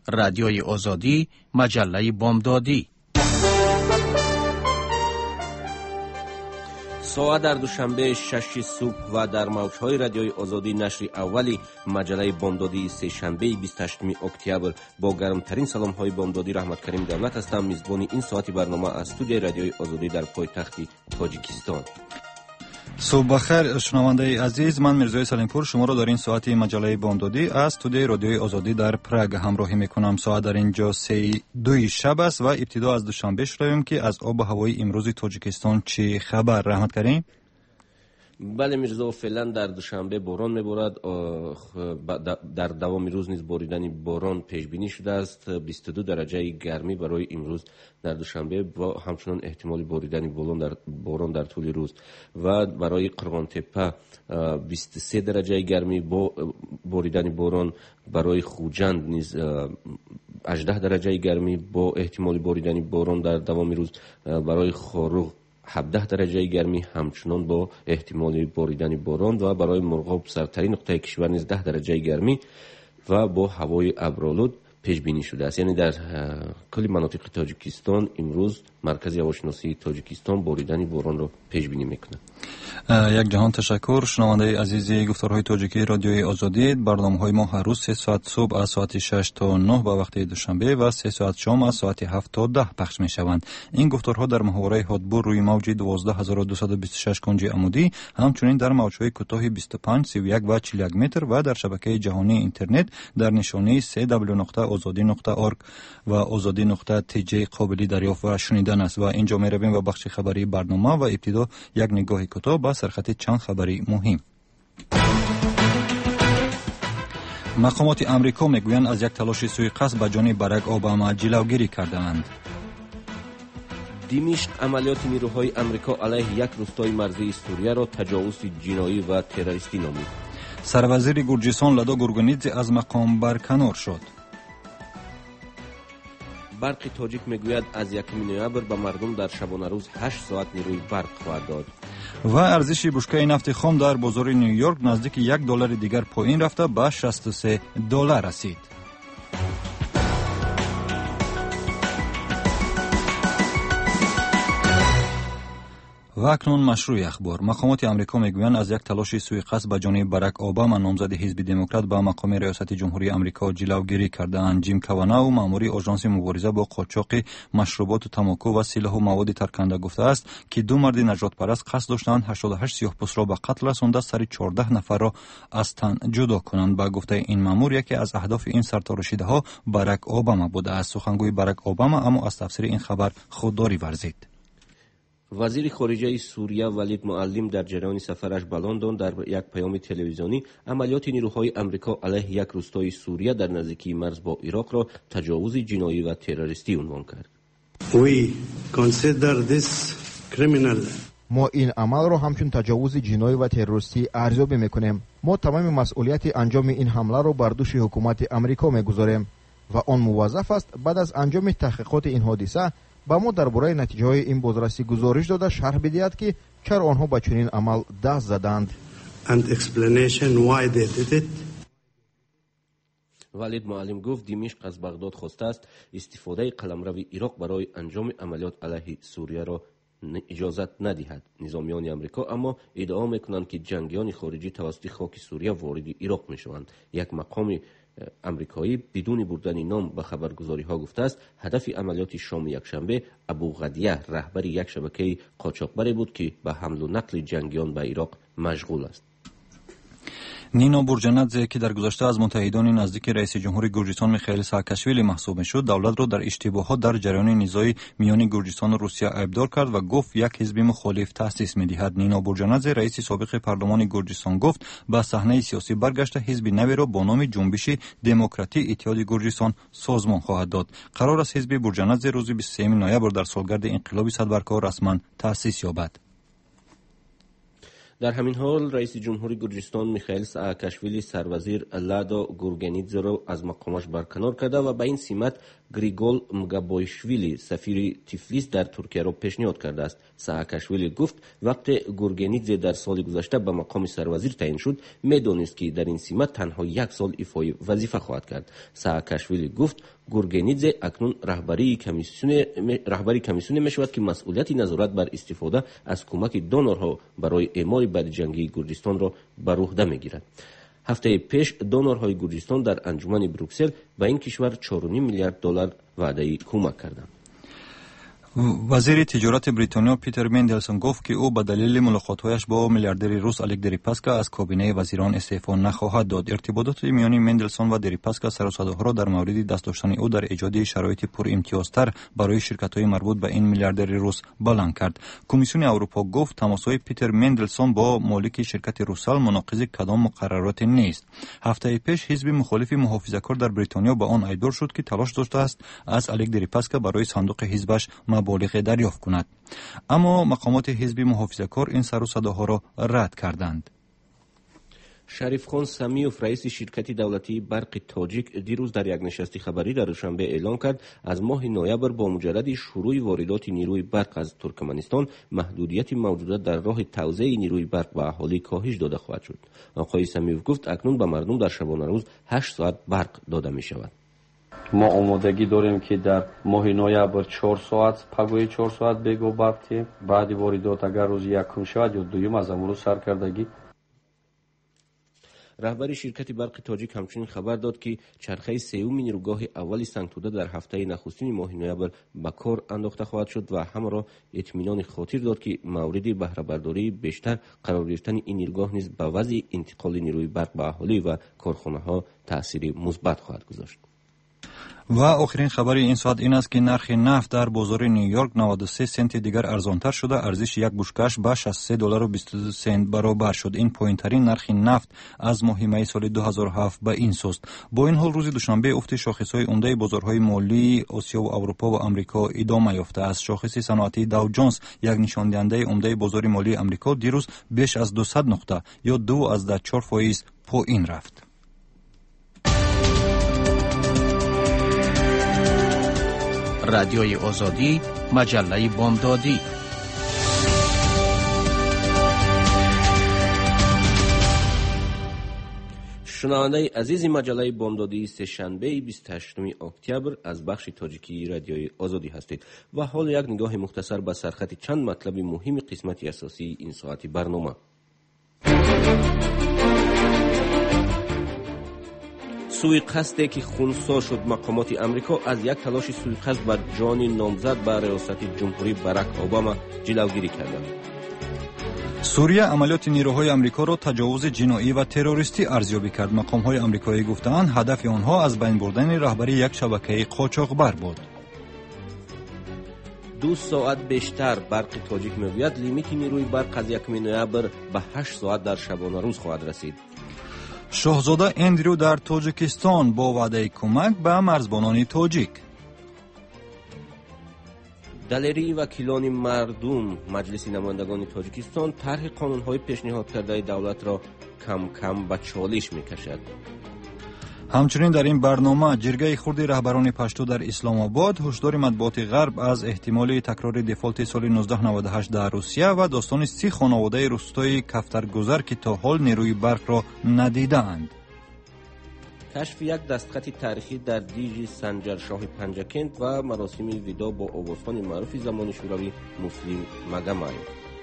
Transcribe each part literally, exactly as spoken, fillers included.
رادیوی آزادی، مجله بامدادی. ساعت در دوشنبه شش صبح و در موجهای رادیوی آزادی نشر اولی مجله بامدادی سه شنبه بیست و هشتم اکتبر با گرمترین سلام های بامدادی رحمت کریم دولت هستم. میزبان این ساعتی برنامه از استودیوی رادیوی آزادی در پایتخت تاجیکستان. صبح بخیر شنونده عزیز، من میرزای سلیمپور شما را در این ساعتی مجله بامدادی از استودیوی رادیوی آزادی در پراگ همراهی میکنم. ساعت در اینجا سه دوی شب است و ابتدا از دوشنبه شروعیم که از آب و هوای امروز تاجیکستان چی خبر؟ رحمت کریم. بله میرزا، فعلا در دوشنبه باران میبارد. در دوام روز نیز باریدن باران پیش بینی شده است. بیست و دو درجه گرمی برای امروز در دوشنبه و همچنان احتمال باریدن باران در باران در طول روز و برای قرغان تپه بیست و سه درجه گرمی با باریدن باران. برای خوجند نیز هجده درجه گرمی با احتمال باریدن باران در دوام روز. برای خاروغ هفده درجه گرمی همچنان با احتمال باریدن باران و برای مرغاب سرترین نقطه کشور نیز ده درجه گرمی و با هوای ابرآلود پیش بینی شده است. یعنی در کل مناطق تاجیکستان امروز مرکز هواشناسی تاجیکستان باریدن باران را پیش بینی میکنه. یک جهان تشکر شنونده عزیزی گفتارهای تاجیکی رادیوی آزادی. برنامه‌های ما هر روز سه ساعت صبح از ساعت شش تا نه به وقت دوشنبه و سه ساعت شام از ساعت هفت تا ده پخش میشوند. این گفتارها در محوره هادبور روی موج دوازده هزار و دویست و بیست و شش کنج عمودی، همچنین در موج‌های کوتاه بیست و پنج، سی و یک و چهل و یک متر و در شبکه جهانی اینترنت در نشانی دبلیو دبلیو دبلیو نقطه آزادی نقطه اورگ و آزادی نقطه تی جی قابل دریافت و شنیدن است. و اینجا می رویم و بخش خبری برنامه و ابتدا یک نگاه کوتاه به سرخط چند خبری مهم. مقامات امریکا میگویند از یک تلاش سوء قصد به جان باراک اوباما جلوگیری کردند. دمشق عملیات نیروهای امریکا علیه یک روستای مرزی سوریه را تجاوز جنایی و تروریستی نامید. سروزیر گرجستان لدا گورگونیدзе از مقام برکنار شد. برق تاجیک میگوید از یکم نوامبر به مردم در شبانه روز هشت ساعت نیروی برق خواهد داد. و ارزش بشکه نفت خام در بازار نیویورک نزدیک یک دلار دیگر پایین رفته به شصت و سه دلار رسید. و اکنون مشروع اخبار. مقامات امریکا میگویند از یک تلاش سوء قصد به جانب باراک اوباما نامزد حزب دموکرات به مقام ریاست جمهوری امریکا جلوگیری کرده‌اند. جیم کوانو مأمور آژانس مبارزه با قاچاق مشروبات و تماکو و سلاح و مواد ترکننده گفته است که دو مرد نجات پرست قصد داشتند هشتاد و هشت سیاه‌پوست را به قتل رسانده سر چهارده نفر را از تن جدا کنند. به گفته این مأمور یکی از اهداف این سرتارشیده‌ها باراک اوباما بوده است. سخنگوی باراک اوباما اما از تفسیر این خبر خودداری ورزید. وزیر خارجه سوریه ولید معلم در جریان سفرش به لندن در یک پیام تلویزیونی عملیات نیروهای امریکا علیه یک روستای سوریه در نزدیکی مرز با عراق را تجاوز جنایی و تروریستی عنوان کرد. We consider this criminal. ما این عمل را همچون تجاوز جنایی و تروریستی ارزیابی میکنیم. ما تمام مسئولیت انجام این حمله را بر دوش حکومت امریکا میگذاریم و آن موظف است بعد از انجام تحقیقات این حادثه با ما درباره نتیجه های این بازرسی گزارش داده شرح بدهد که چرا آنها به چنین عمل دست زدند. And explanation why they did it. ولید معلم گفت دمشق از بغداد خواسته است استفاده قلمرو عراق برای انجام عملیات علیه سوریه را اجازت ندهد. نظامیان امریکا اما ادعا میکنند که جنگیان خارجی توسط خاک سوریه وارد عراق میشوند. یک مقام امریکایی بدون بردن نام به خبرگزاری ها گفته است هدف عملیات شام یکشنبه ابو غدیه رهبر یک شبکه قاچاقبری بود که به حمل و نقل جنگیان به عراق مشغول است. نینو بورجنادزه که در گذشته از متحدان نزدیک رئیس جمهور گرجستان میخائیل ساکاشویلی محسوب میشد، دولت را در اشتباهات در جریان نزاعی میان گرجستان و روسیه عیبدار کرد و گفت یک حزب مخالف تأسیس می‌دهد. نینو بورجنادزه رئیس سابق پارلمان گرجستان گفت به صحنه سیاسی برگشته حزب نوی را با نام جنبش دموکراتی اتحاد گرجستان سازمان خواهد داد. قرار است حزب بورجنادزه روز بیست و سه نوامبر در سالگرد انقلاب صدبرکار رسما تأسیس یابد. در همین حال رئیس جمهوری گرجستان میخائیل سااکاشویلی سروزیر لادا گورگنیدзе را از مقامش برکنار کرده و به این سمت گریگول مگابویشویلی سفیر تیفلیس در ترکیه را پیشنهاد کرده است. سااکاشویلی گفت وقتی گورگنیدзе در سال گذشته به مقام سروزیر تعیین شد میدانست که در این سمت تنها یک سال ایفای وظیفه خواهد کرد. سااکاشویلی گفت گورگنیدзе اکنون رهبری کمیسیون رهبری کمیسیون می شود که مسئولیت نظارت بر استفاده از کمک دونورها برای اعمال بدجنگی گرجستان را بر عهده می گیرد. هفته پیش دونورهای گرجستان در انجمن بروکسل به این کشور چهار و نیم میلیارد دلار وعده کمک کردند. وزیر تجارت بریتانیا پیتر مندلسون گفت که او به دلیل ملاقات‌هایش با میلیاردر روس الک دریپاسکا از کابینه وزیران استعفا نخواهد داد. ارتباطات میان مندلسون و دریپاسکا سر و صداها را در مورد دست داشتن او در ایجاد شرایط پر امتیازتر برای شرکت‌های مربوط به این میلیاردر روس بلند کرد. کمیسیون اروپا گفت تماس‌های پیتر مندلسون با مالک شرکت روسال مناقض کدام مقررات نیست. هفته پیش حزب مخالف محافظه‌کار در بریتانیا با آن ایدار شد که تلاش داشته است از الک دریپاسکا برای صندوق حزبش مبالغ دریافت کند، اما مقامات حزب محافظه‌کار این سر و صداها را رد کردند. شریف خان سمیوف رئیس شرکت دولتی برق تاجیک دیروز در یک نشست خبری در دوشنبه اعلام کرد از ماه نوامبر با مجرد شروع واردات نیروی برق از ترکمنستان محدودیت موجوده در راه توزیع نیروی برق به اهالی کاهش داده خواهد شد. آقای سمیوف گفت اکنون به مردم در شبانه روز هشت ساعت برق داده می شود. ما آمادگی داریم که در ماه نوامبر چهار ساعت پگوی چهار ساعت بگو برق بعد واردات اگر روز یکم شود یا دوم از امروز سرکردگی. رهبر شرکت برق تاجیک همچنین خبر داد که چرخه سوم نیروگاه اول سنگتوده در هفته نخستین ماه نوامبر به کار انداخته خواهد شد و همه را اطمینان خاطر داد که مورد بهره برداری بیشتر قرار گرفتن این نیروگاه نیز به وضع انتقال نیروی برق به اهالی و کارخانه ها تأثیر مثبت خواهد گذاشت. و آخرین خبر این ساعت این است که نرخ نفت در بازار نیویورک نود و سه سنت دیگر ارزانتر شده، ارزش یک بشکه‌اش به شصت و سه دلار و بیست و دو سنت برابر شد. این پایین‌ترین نرخ نفت از ماه می سال دو هزار و هفت به این سوست. با این حال روز دوشنبه افت شاخص‌های عمده بازارهای مالی آسیا و اروپا و آمریکا ادامه یافته است. شاخص صنعتی داو جونز یک نشان دهنده عمده بازار مالی آمریکا دیروز بیش از دویست نقطه یا دو از چهار فاصله پایین رفت. رادیوی آزادی، مجله بامدادی. شنونده عزیز مجله بامدادی سه‌شنبه بیست و هشتم اکتبر از بخش تاجیکی رادیوی آزادی هستید و حال یک نگاه مختصر به سرخط چند مطلب مهم قسمت اساسی این ساعتی برنامه. سوءقصدی که خونسا شد، مقامات امریکا از یک تلاش سوءقصد بر جان نامزد به ریاست جمهوری باراک اوباما جلوگیری کردند. سوریه عملیات نیروهای امریکا را تجاوز جنایی و تروریستی ارزیابی کرد. مقام‌های آمریکایی گفتند هدف آنها از بین بردن رهبری یک شبکه قاچاقبر بود. دو ساعت بیشتر برق تاجیک میگوید لیمیت نیروی برق از یکم نوامبر به هشت ساعت در شبانه روز خواهد رسید. شاهزاده اندرو در تاجیکستان با وعده کمک به مرزبانان تاجیک. دلیری وکیلان مردم مجلس نمایندگان تاجیکستان طرح قانون‌های پیشنهاد کرده دولت را کم کم به چالش می‌کشد. همچنین در این برنامه جرگه خرد رهبران پشتو در اسلام آباد، هشدار مطبوعات غرب از احتمال تکرار دفالت سال نوزده نود و هشت در روسیه و داستان سی خانواده روستای کفترگذر که تا حال نیروی برق را ندیدند. کشف یک دستخط تاریخی در دیج سنجرشاه پنجکند و مراسم ودا با آوازخوان معروف زمان شوروی مسلم مگمای.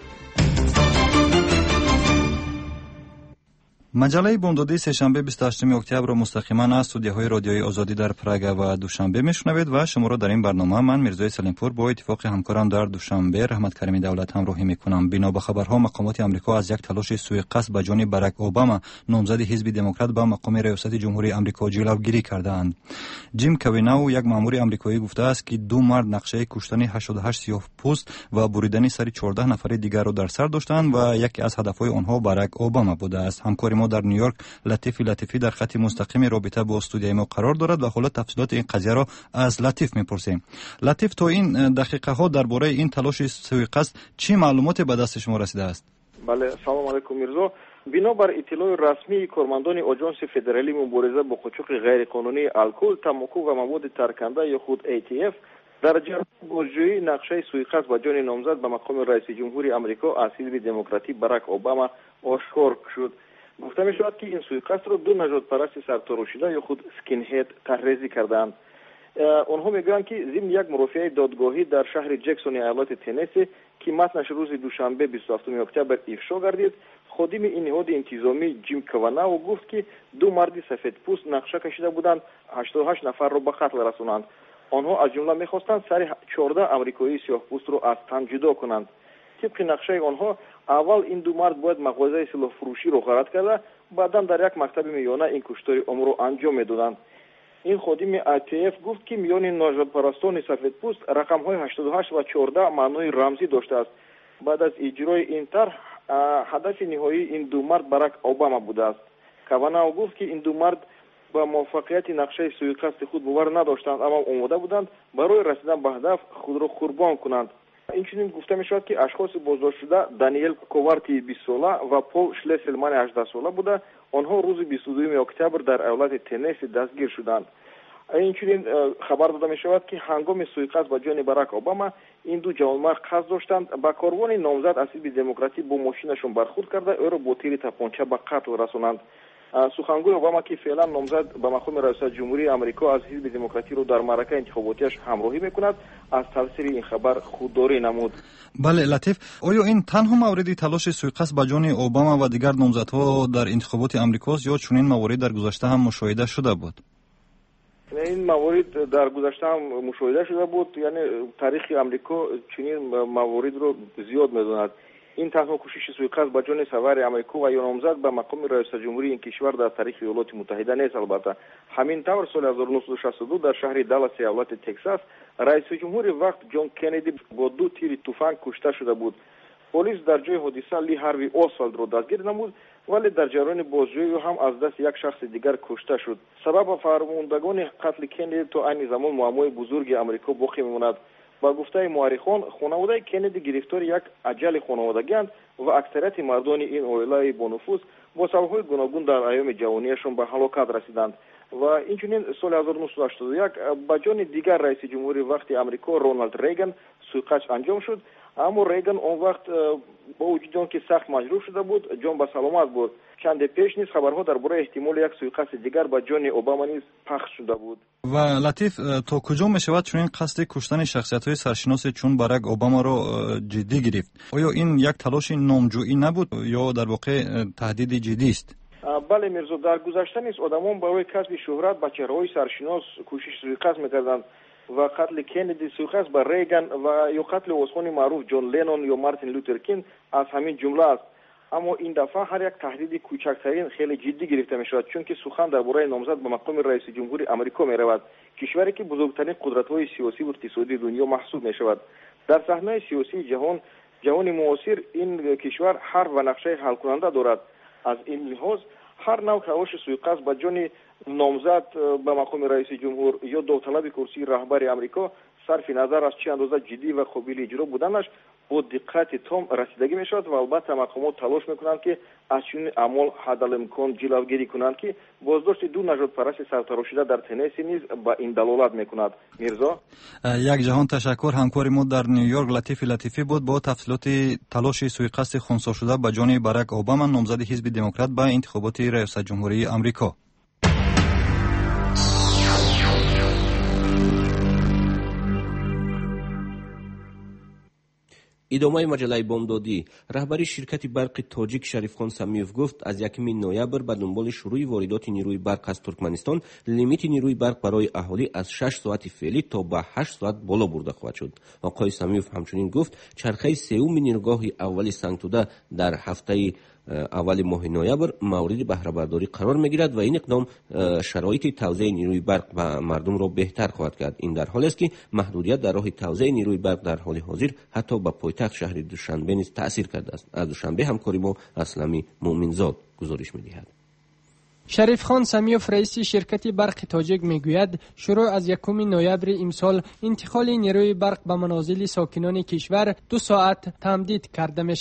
مجله بامدادی سه‌شنبه بیست و هشتم اکتبر را مستقیما از استودیوهای رادیوی آزادی در پراگ و دوشنبه میشنوید و شما را در این برنامه من میرزای سلیمپور با اتفاق همکارم در دوشنبه رحمت کریمی دولت همراهی میکنم. بنا به خبرها مقامات آمریکا از یک تلاش سوءقصد به جانب باراک اوباما نامزد حزب دموکرات به مقام ریاست جمهوری آمریکا جلوگیری کردند. جیم کوینو یک مأمور آمریکایی گفته است که دو مرد نقشه کشتن هشتاد و هشت سیاه‌پوست و بریدن سر چهارده نفر دیگر را در سر داشتند و یکی از هدفهای آنها باراک اوباما بوده است. همکار ما در نیویورک لطیف لطیفی در خط مستقیم رابطه با استودیوی ما قرار دارد و حالا تفصیلات این قضیه را از لطیف میپرسیم. لطیف، تا این دقیقه ها درباره این تلاش سوءقصد چه معلوماتی به دست شما رسیده است؟ بله، سلام علیکم میرزا. بنابر اطلاع رسمی کارمندان آژانس فدرالی مبارزه با قاچاق غیرقانونی الکل، تنباکو و مواد ترکنده یا خود ای تی اف در جریان بازجویی نقشه سوءقصد به جان نامزد به مقام رئیس جمهوری آمریکا از حزب دموکراتی باراک اوباما آشکار شد. گفته می شود که این سوءقصد را دو نژاد پرست سرتاراشیده یا خود سکین هید طرحریزی کردند. آنها میگویند که ضمن یک مرافعه دادگاهی در شهر جکسون ایالت تنسی که متنش روز دوشنبه بیست و هفتم اکتبر افشا گردید، خادم این نهاد انتظامی جیم کواناو گفت که دو مرد سفیدپوست نقشه کشیده بودند هشتاد و هشت نفر را به قتل رسانند. آنها از جمله میخواستند سر چهارده آمریکایی سیاه‌پوست را از تن جدا کنند. طبق نقشه آنها اول این دو مرد باید مغازه سلاح فروشی را غارت کرده، بعدا در یک مکتب میانه این کشتار عمر را انجام میدادند. این خادم ای تی اف گفت که میان نژاد پرستان سفیدپوست رقم های هشتاد و هشت و چهارده معنای رمزی داشته است. بعد از اجرای این طرح هدف نهایی این دو مرد باراک اوباما بوده است. کواناو گفت که این دو مرد با موفقیت نقشه سوءقصد خود باور نداشتند، اما آماده بودند برای رسیدن به هدف خود را قربان کنند. اینچنین گفته می شود که اشخاص بازداشت شده دانیل کوارتی بیست ساله و پول شلسلمان هجده ساله بوده. آنها روز بیست و دو اکتبر در ایالت تنسی دستگیر شدند. اینچنین خبر داده می شود که هنگام سوءقصد به جان باراک اوباما این دو جوانمرد قصد داشتند با کاروان نامزد از حزب دموکراتی با ماشینشون برخورد کرده او را با تیر تپانچه به قتل رسانند. سخنگوی اوباما که فعلا نامزد به مقام رئیس جمهوری آمریکا از حزب دموکراتی رو در معرکه انتخاباتیش همراهی میکند، از تاثیر این خبر خودداری نمود. بله لطیف، آیا این تنها مورد تلاش سوءقصد به جان اوباما و دیگر نامزدها در انتخابات آمریکاست یا چنین موارد در گذشته هم مشاهده شده بود؟ این موارد در گذشته هم مشاهده شده بود، یعنی تاریخ آمریکا چنین موارد رو زیاد میداند. این تنها کوشش سوءقصد به جان سوار آمریکا و یا نامزد به مقام رئیس جمهوری این کشور در تاریخ ایالات متحده نیست. البته همین طور سال هزار و نهصد و شصت و دو در شهر دالاس ایالت تگزاس رئیس جمهور وقت جان کندی با دو تیر تفنگ کشته شده بود. پلیس در جای حادثه لی هاروی اوسوالد را دستگیر نمود، ولی در جریان بازجویی هم از دست یک شخص دیگر کشته شد. سبب فرماندگان قتل کندی تا این زمان معمای بزرگ آمریکا باقی میماند. با گفته مورخان خانواده کندی گرفتار یک اجل خانوادگی اند و اکثریت مردان این عائله با نفوذ با سبب‌های گوناگون در ایام جوانیشان به هلاکت رسیدند. و اینچنین سال هزار و نهصد و هشتاد و یک با جان دیگر رئیس جمهوری وقت آمریکا رونالد ریگان سوءقصد انجام شد، اما ریگان اون وقت با وجود آنکه سخت مجروح شده بود جان به سلامت بود. چند پیش نیز خبرها درباره احتمال یک سوءقصد دیگر با جان اوباما نیز پخش شده بود. و لطیف، تا کجا می شود چون این قصد کشتن شخصیت‌های سرشناس چون باراک اوباما را جدی گرفت؟ آیا این یک تلاش نامجویی نبود یا در واقع تهدید جدی است؟ بله میرزا، در گذشته نیز آدمان برای کسب شهرت با چهره‌های سرشناس کوشش سوءقصد می‌کردند و قتل کندی سوءقصد به ریگان و یا قتل عثمانی معروف جان لنون یا مارتین لوتر کینگ از همین جمله است. اما این دفعه هر یک تهدید کوچکترین خیلی جدی گرفته می شود، چون که سخن درباره نامزد به مقام رئیس جمهوری آمریکا می رود، کشوری که بزرگترین قدرت‌های سیاسی و اقتصادی دنیا محسوب می شود. در صحنه سیاسی جهان جهان معاصر این کشور هر و نقشه حل کننده دارد. از این لحاظ هر نوع تلاش سوءقصد به جان نامزد به مقام رئیس جمهور یا داوطلب کرسی رهبر آمریکا صرف نظر از چه اندازه جدی و قابل اجرا بودنش با دقت تام رسیدگی می شود و البته مقامات تلاش میکنند که از چنین اعمال حداقل جلوگیری کنند که بازداشت دو نژاد پرست سرتاراشیده در تنسی نیز با این دلالت میکند. میرزا یک جهان تشکر. همکار ما در نیویورک لطیف لطیفی بود با تفصیلات تلاش سوءقصد خنثی شده به جان باراک اوباما نامزد حزب دموکرات به انتخابات ریاست جمهوری آمریکا. ادامه مجله بامدادی. رهبر شرکت برق تاجیک شریفخان سمیوف گفت از یکم نوامبر به دنبال شروع واردات نیروی برق از ترکمنستان لیمیت نیروی برق برای اهالی از شش ساعت فعلی تا به هشت ساعت بالا برده خواهد شد. آقای سمیوف همچنین گفت چرخه سوم نیروگاه اول سنگتوده در هفته اول ماه نوامبر مورد بهره برداری قرار میگیرد و این اقدام شرایط توزیع نیروی برق به مردم را بهتر خواهد کرد. این در حالی است که محدودیت در راه توزیع نیروی برق در حال حاضر حتی به پایتخت شهر دوشنبه نیز تأثیر کرده است. از دوشنبه همکاری با اسلمی مومنزاد گزارش می‌دهد. شریفخان سمیوف رئیس شرکت برق تاجیک میگوید شروع از یکم نوامبر امسال انتقال نیروی برق به منازل ساکنان کشور دو ساعت تمدید کرده می شود.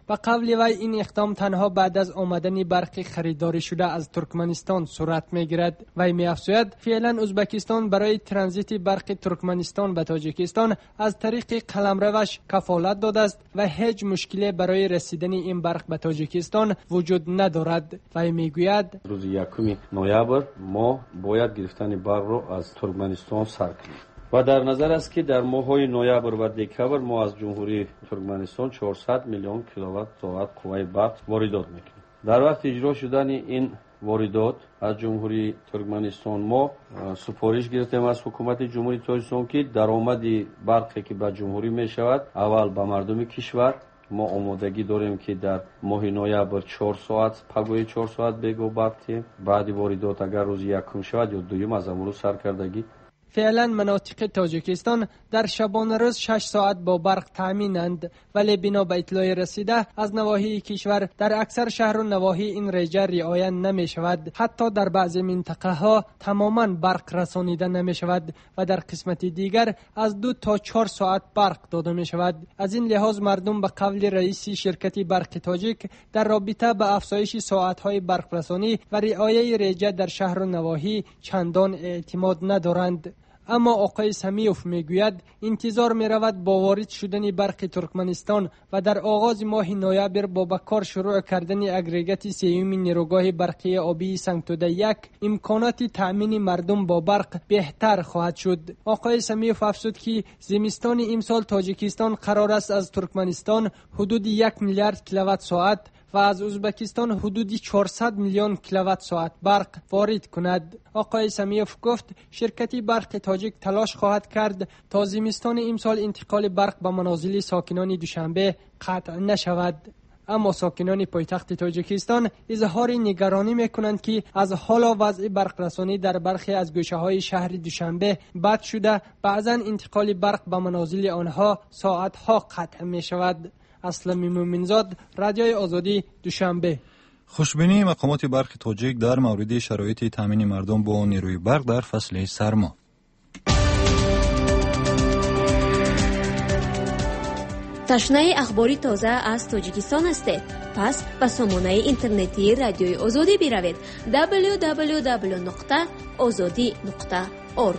به قول وی این اقدام تنها بعد از آمدن برق خریداری شده از ترکمنستان صورت میگیرد. وی می‌افزاید فعلا ازبکستان برای ترانزیت برق ترکمنستان به تاجیکستان از طریق قلمروش کفالت داده است و هیچ مشکلی برای رسیدن این برق به تاجیکستان وجود ندارد. وی میگوید روز یکم نوامبر ما باید گرفتن برق را از ترکمنستان سر کنیم و در نظر است که در ماه‌های نوامبر و دکامبر ما از جمهوری ترکمنستان چهارصد میلیون کیلووات ساعت قوه برق واردات میکنیم. در وقت اجرا شدن این واردات از جمهوری ترکمنستان ما سفارش گرفتیم از حکومت جمهوری تاجیکستان که درآمد برقی که به جمهوری می شود اول به مردم کشور ما آمادگی داریم که در ماه نوامبر چهار ساعت پگوی چهار ساعت بگو برقی بعد واردات اگر روز یکم شود یا دوم از امروز سرکردگی. فعلا مناطق تاجیکستان در شبانه روز شش ساعت با برق تامینند، ولی بنا به اطلاع رسیده از نواحی کشور در اکثر شهر و نواحی این رژه رعایت نمی شود. حتی در بعضی منطقه ها تماما برق رسانیده نمی شود و در قسمت دیگر از دو تا چهار ساعت برق داده می شود. از این لحاظ مردم به قول رئیس شرکت برق تاجیک در رابطه به افزایش ساعت های برق رسانی و رعایت رژه در شهر و نواحی چندان اعتماد ندارند. اما آقای سمیوف میگوید انتظار می رود با وارد شدن برق ترکمنستان و در آغاز ماه نوامبر با به کار شروع کردن اگریگات سیوم نیروگاه برقی آبی سنگتوده یک امکانات تأمین مردم با برق بهتر خواهد شد. آقای سمیوف افزود که زمستان امسال تاجیکستان قرار است از ترکمنستان حدود یک میلیارد کیلووات ساعت و از ازبکستان حدود چهارصد میلیون کیلووات ساعت برق وارد کند. آقای سمیوف گفت شرکت برق تاجیک تلاش خواهد کرد تا زمستان امسال انتقال برق به منازل ساکنان دوشنبه قطع نشود. اما ساکنان پایتخت تاجیکستان اظهار نگرانی میکنند که از حالا وضع برق رسانی در برخی از گوشه های شهر دوشنبه بد شده، بعضا انتقال برق به منازل آنها ساعت ها قطع می شود. اسلم مومنزاد، رادیوی آزادی، دوشنبه. خوشبینی مقامات برق تاجیک در مورد شرایط تامین مردم با نیروی برق در فصل سرما. تشنه اخباری تازه از تاجیکستان هستید؟ پس به سامانه اینترنتی رادیوی آزادی بروید دبلیو دبلیو دبلیو نقطه آزادی نقطه اورگ.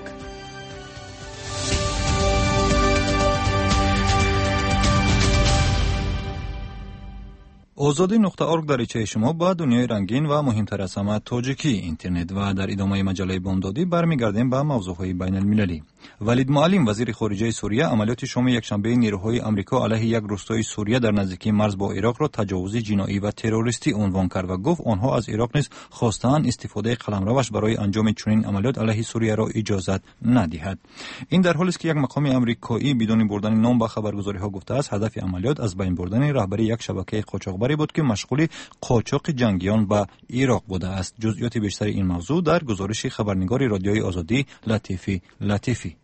آزادی نقطه اورگ در ایچه شما با دنیای رنگین و مهمتر از همه تاجیکی اینترنت و در ادامه مجله بامدادی برمیگردیم به موضوعهای بین المللی. ولید معلم وزیر خارجه سوریه عملیات شام یکشنبه نیروهای آمریکا علیه یک روستای سوریه در نزدیکی مرز با عراق را تجاوز جنایی و تروریستی عنوان کرد و گفت آنها از عراق نیز خواستند استفاده قلمروش برای انجام چنین عملیات علیه سوریه را اجازه ندهد. این در حالی است که یک مقام آمریکایی بدون بردن نام به خبرگزاری‌ها گفته است هدف عملیات از بین بردن رهبری یک شبکه قاچاقبری بود که مشغول قاچاق جنگیان به عراق بوده است. جزئیات بیشتر این موضوع در گزارش خبرنگار رادیوی آزادی لطیفی لطیفی.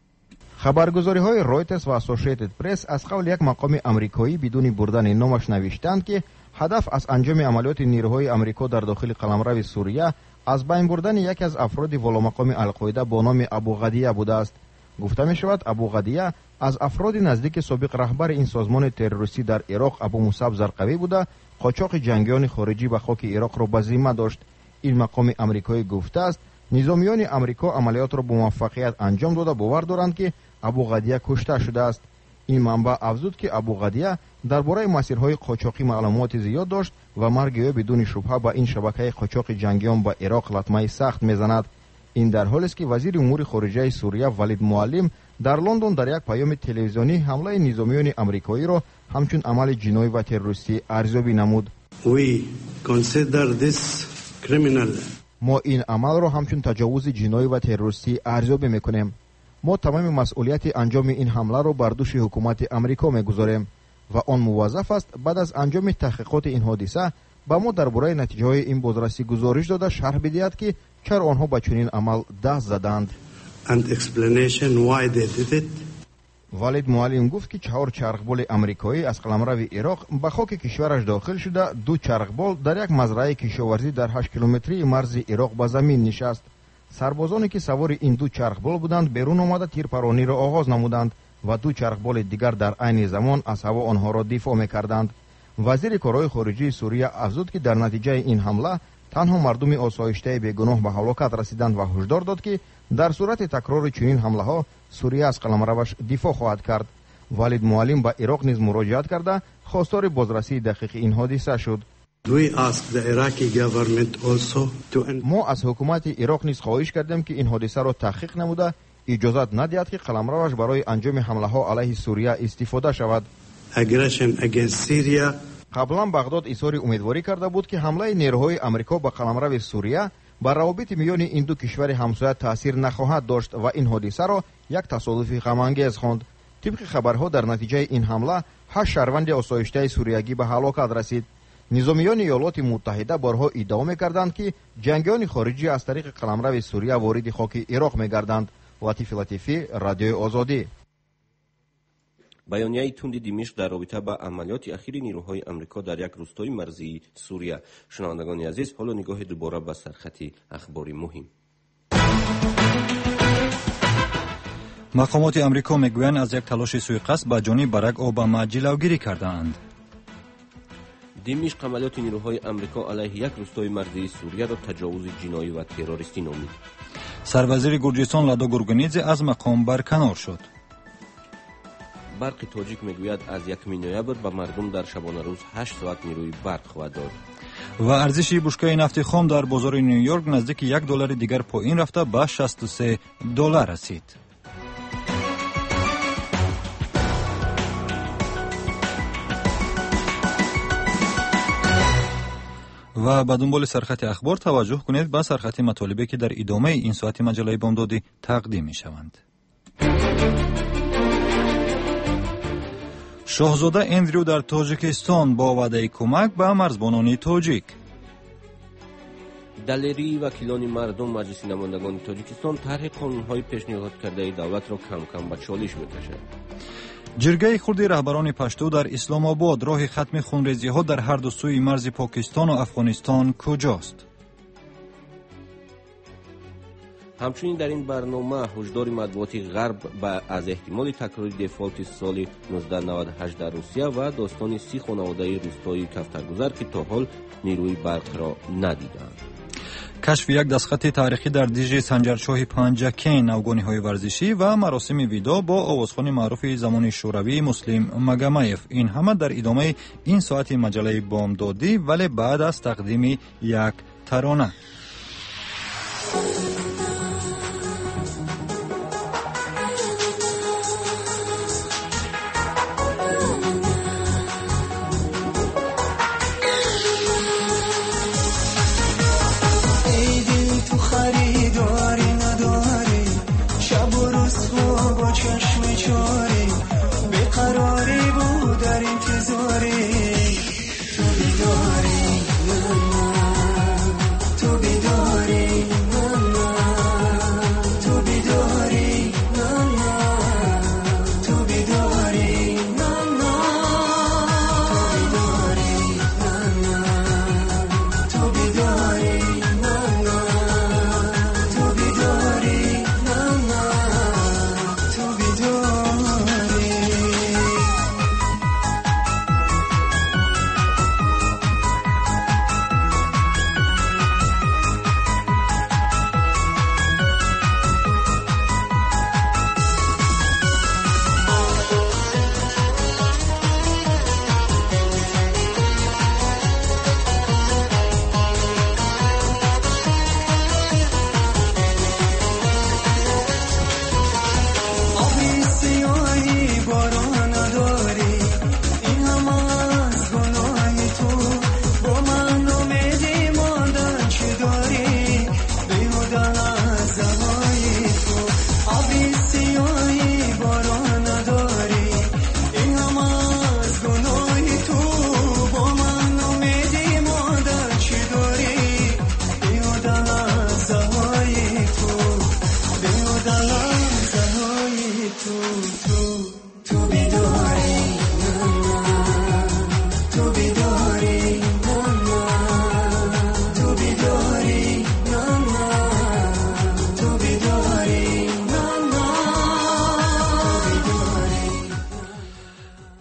خبرگزاری‌های رویترز و اسوسییتد پرس از قول یک مقام آمریکایی بدون بردن نامش نوشتند که هدف از انجام عملیات نیروهای آمریکا در داخل قلمرو سوریه از بین بردن یکی از افراد والامقام القاعده با نام ابوغدیه بوده است. گفته می شود ابوغدیه از افراد نزدیک سابق رهبر این سازمان تروریستی در عراق ابو مصعب زرقوی بوده قاچاق جنگیان خارجی به خاک عراق را به ذمه داشت. این مقام آمریکایی گفته است نظامیان آمریکا عملیات را با موفقیت انجام داده باور دارند که ابوغدیه کشته شده است. این منبع افزود که ابوغدیه درباره مسیرهای قاچاقی معلومات زیاد داشت و مرگ او بدون شبهه به این شبکه قاچاق جنگیان به عراق لطمه سخت میزند. این در حالی است که وزیر امور خارجه سوریه ولید معلم در لندن در یک پیام تلویزیونی حمله نظامیان آمریکایی را همچون عمل جنایی و تروریستی ارزیابی نمود. We consider this criminal. ما این عمل را همچون تجاوز جنایی و تروریستی ارزیابی میکنیم. ما تمام مسئولیت انجام این حمله را بر دوش حکومت آمریکا میگذاریم و آن موظف است بعد از انجام تحقیقات این حادثه با ما درباره نتیجه های این بازرسی گزارش داده شرح بدهد که چرا آنها به چنین عمل دست زدند. And explanation why they did it. ولید معلم گفت که چهار چرخبال آمریکایی از قلمرو عراق به خاک کشورش داخل شده. دو چرخبال در یک مزرعه کشاورزی در هشت کیلومتری مرز عراق به زمین نشست. سربازانی که سوار این دو چرخبال بودند بیرون آمده تیرپرانی را آغاز نمودند و دو چرخبال دیگر در عین زمان از هوا آنها را دفاع می‌کردند. وزیر کارهای خارجی سوریه افزود که در نتیجه این حمله تنها مردم آسایشته بیگناه به هلاکت رسیدند و هشدار داد که در صورت تکرار چنین حمله ها سوریه از قلمروش دفاع خواهد کرد. والید معلم به عراق نیز مراجعت کرده خواستار بازرسی دقیق این حادثه شد. We ask the Iraqi government also to... ما از حکومت عراق نیز خواهش کردیم که این حادثه را تحقیق نموده اجازت ندهد که قلمروش برای انجام حمله ها علیه سوریه استفاده شود. Aggression against Syria. قبلا بغداد اظهار امیدواری کرده بود که حمله نیروهای آمریکا به قلمرو سوریه بر روابط میان این دو کشور همسایه تاثیر نخواهد داشت و این حادثه را یک تصادف غم انگیز خواند. طبق خبرها در نتیجه این حمله هشت شهروند آسایشته سوریگی به هلاکت رسید. نظامیان ایالات متحده بارها ادعا می‌کردند که جنگیان خارجی از طریق قلمرو سوریه وارد خاک عراق می‌گردند. لطیف لطیفی، رادیوی آزادی. بیانیه تند دمشق در رابطه با عملیات اخیر نیروهای آمریکا در یک روستای مرزی سوریه. شنوندگان عزیز، حالا نگاه دوباره به سرخط اخباری مهم. مقامات آمریکا میگویند از یک تلاش سوءقصد به جانب باراک اوباما جلوگیری کردند. دمشق عملیات نیروهای آمریکا علیه یک روستای مرزی سوریه را تجاوز جنایی و تروریستی نامید. سروزیر گرجستان لادا گورگونیدзе از مقام برکنار شد. برق تاجیک میگوید از یکم نوامبر به مردم در شبانه روز هشت ساعت نیروی برق خواهد داد. و ارزش بشکه نفت خام در بازار نیویورک نزدیک یک دلار دیگر پایین رفته به شصت و سه دلار رسید. و به دنبال سرخط اخبار توجه کنید به سرخط مطالبی که در ادامه این ساعت مجله بامدادی تقدیم می شوند. شاهزاده اندریو در تاجیکستان با وعده کمک به مرزبانان تاجیک. دلیری وکیلان مردم مجلس نمایندگان تاجیکستان طرح قانون‌های پیشنهاد کرده دولت را کم کم به چالش می‌کشد. جرگه خردی رهبران پشتو در اسلام آباد راه ختم خونریزی‌ها در هر دو سوی مرز پاکستان و افغانستان کجاست؟ همچنین در این برنامه هشدار مطبوعاتی غرب به از احتمال تکرار دفالت سال نوزده نود و هشت در روسیه و داستان سی خانواده روستایی کفترگذر که تا حال نیروی برق را ندیدند. کشف یک دستخط تاریخی در دیژ سنجرشاه پنجکین، نوگانی‌های ورزشی و مراسم ویدا با آوازخوان معروف زمان شوروی مسلم مگمایف. این همه در ادامه این ساعت مجله بامدادی، ولی بعد از تقدیم یک ترانه.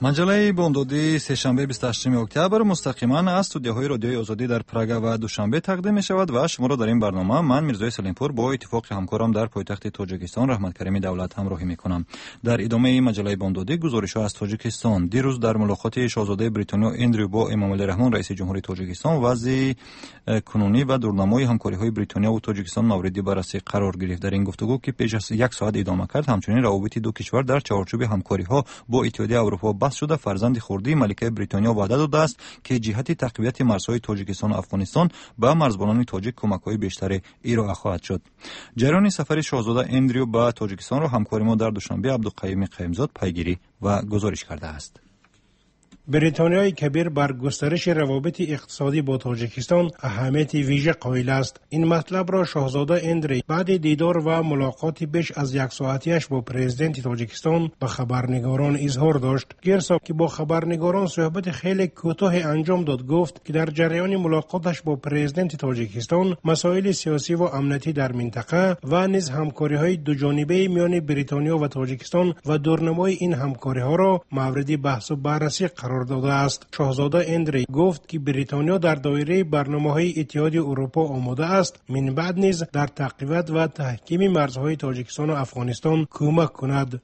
مجله بامدادی سه‌شنبه بیست و هشتم اکتبر مستقیما از استودیوهای رادیوی آزادی در پراگ و دوشنبه تقدیم می شود و شما را در این برنامه من میرزای سلیمپور با اتفاق همکارم در پایتخت تاجیکستان رحمت کریمی دولت همراهی می کنم. در ادامه مجله بامدادی گزارش‌ها از تاجیکستان. دیروز در ملاقات شاهزاده بریتانیا اندریو با امامعلی رحمان رئیس جمهوری تاجیکستان وضع کنونی و دورنمای همکاری‌های بریتانیا و تاجیکستان مورد بررسی قرار گرفت. در این گفتگو که پیش از یک ساعت ادامه کرد، همچنین روابط دو کشور در چارچوب همکاری‌ها با اتحادیه اروپا بحث شده. فرزند خردی ملکه بریتانیا وعده داده است که جهت تقویت مرزهای تاجیکستان و افغانستان به مرزبانان تاجیک کمک‌های بیشتری ارائه خواهد شد. جریان سفر شاهزاده اندریو به تاجیکستان را همکار ما در دوشنبه عبدالقیوم قیمزاد پیگیری و گزارش کرده است. بریتانیای کبیر بر گسترش روابط اقتصادی با تاجیکستان اهمیت ویژه قائل است. این مطلب را شاهزاده اندری بعد دیدار و ملاقاتی بیش از یک ساعتیش با پرزیدنت تاجیکستان با خبرنگاران اظهار داشت. گرسا که با خبرنگاران صحبت خیلی کوتاه انجام داد، گفت که در جریان ملاقاتش با پرزیدنت تاجیکستان مسائل سیاسی و امنیتی در منطقه و نیز همکاری‌های دوجانبه میان بریتانیا و تاجیکستان و دورنمای این همکاری‌ها را مورد بحث و بررسی قرار داده است. شاهزاده اندری گفت که بریتانیا در دایره برنامه‌های اتحادیه اروپا آماده است من بعد نیز در تقویت و تحکیم مرزهای تاجیکستان و افغانستان کمک کند.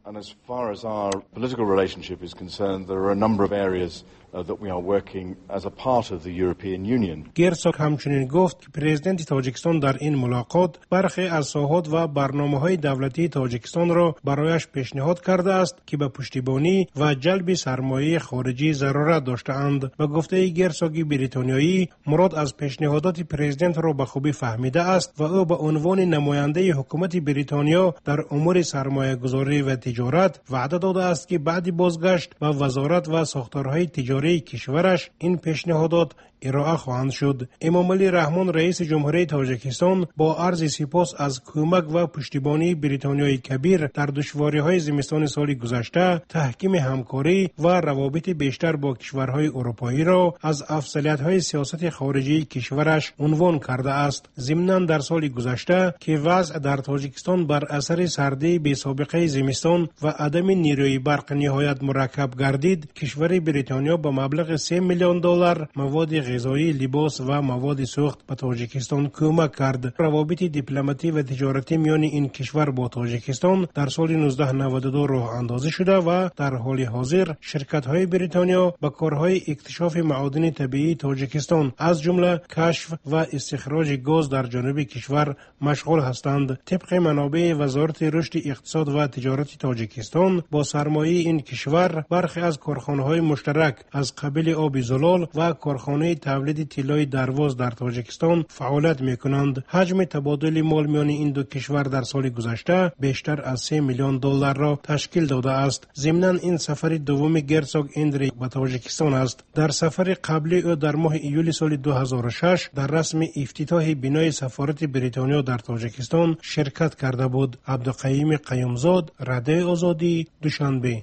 that we are working as a part of the European Union. گرساک همچنین گفت که پرزیدنت تاجیکستان در این ملاقات برخی از ساحات و برنامه‌های دولتی تاجیکستان را برایش پیشنهاد کرده است که به پشتیبانی و جلب سرمایه خارجی ضرورت داشته‌اند. به گفته گرساک بریتانیایی، مراد از پیشنهادات پرزیدنت را به خوبی فهمیده است و او به عنوان نماینده حکومت بریتانیا در امور سرمایه‌گذاری و تجارت وعده داده است که بعد بازگشت به وزارت و ساختارهای تجاری کشورش این پیشنهادات ارائه خواهند شد. امامعلی رحمان رئیس جمهوری تاجیکستان با عرض سپاس از کمک و پشتیبانی بریتانیای کبیر در دشواری‌های زمستان سال گذشته، تحکیم همکاری و روابط بیشتر با کشورهای اروپایی را از افضلیت‌های سیاست خارجی کشورش عنوان کرده است. ضمناً در سال گذشته که وضع در تاجیکستان بر اثر سردی بی‌سابقه زمستان و عدم نیروی برق نهایت مرکب گردید، کشور بریتانیا با مبلغ سه میلیون دلار مواد غذایی، لباس و مواد سوخت به تاجیکستان کمک کرد. روابط دیپلماتی و تجارتی میان این کشور با تاجیکستان در سال نوزده نود و دو راه اندازی شده و در حال حاضر شرکت‌های بریتانیا به کارهای اکتشاف معادن طبیعی تاجیکستان از جمله کشف و استخراج گاز در جنوب کشور مشغول هستند. طبق منابع وزارت رشد اقتصاد و تجارت تاجیکستان، با سرمایه این کشور برخی از کارخانه‌های مشترک از قبیل آب زلال و کارخانه تولید طلای درواز در تاجیکستان فعالیت می‌کنند. حجم تبادل مال میان این دو کشور در سال گذشته بیشتر از سه میلیون دلار را تشکیل داده است. ضمناً این سفر دوم گرساک اندری به تاجیکستان است. در سفر قبلی او در ماه ایول سال دو هزار و شش در رسم افتتاح بنای سفارت بریتانیا در تاجیکستان شرکت کرده بود. عبدالقیوم قیومزاد، رادیو آزادی، دوشنبه.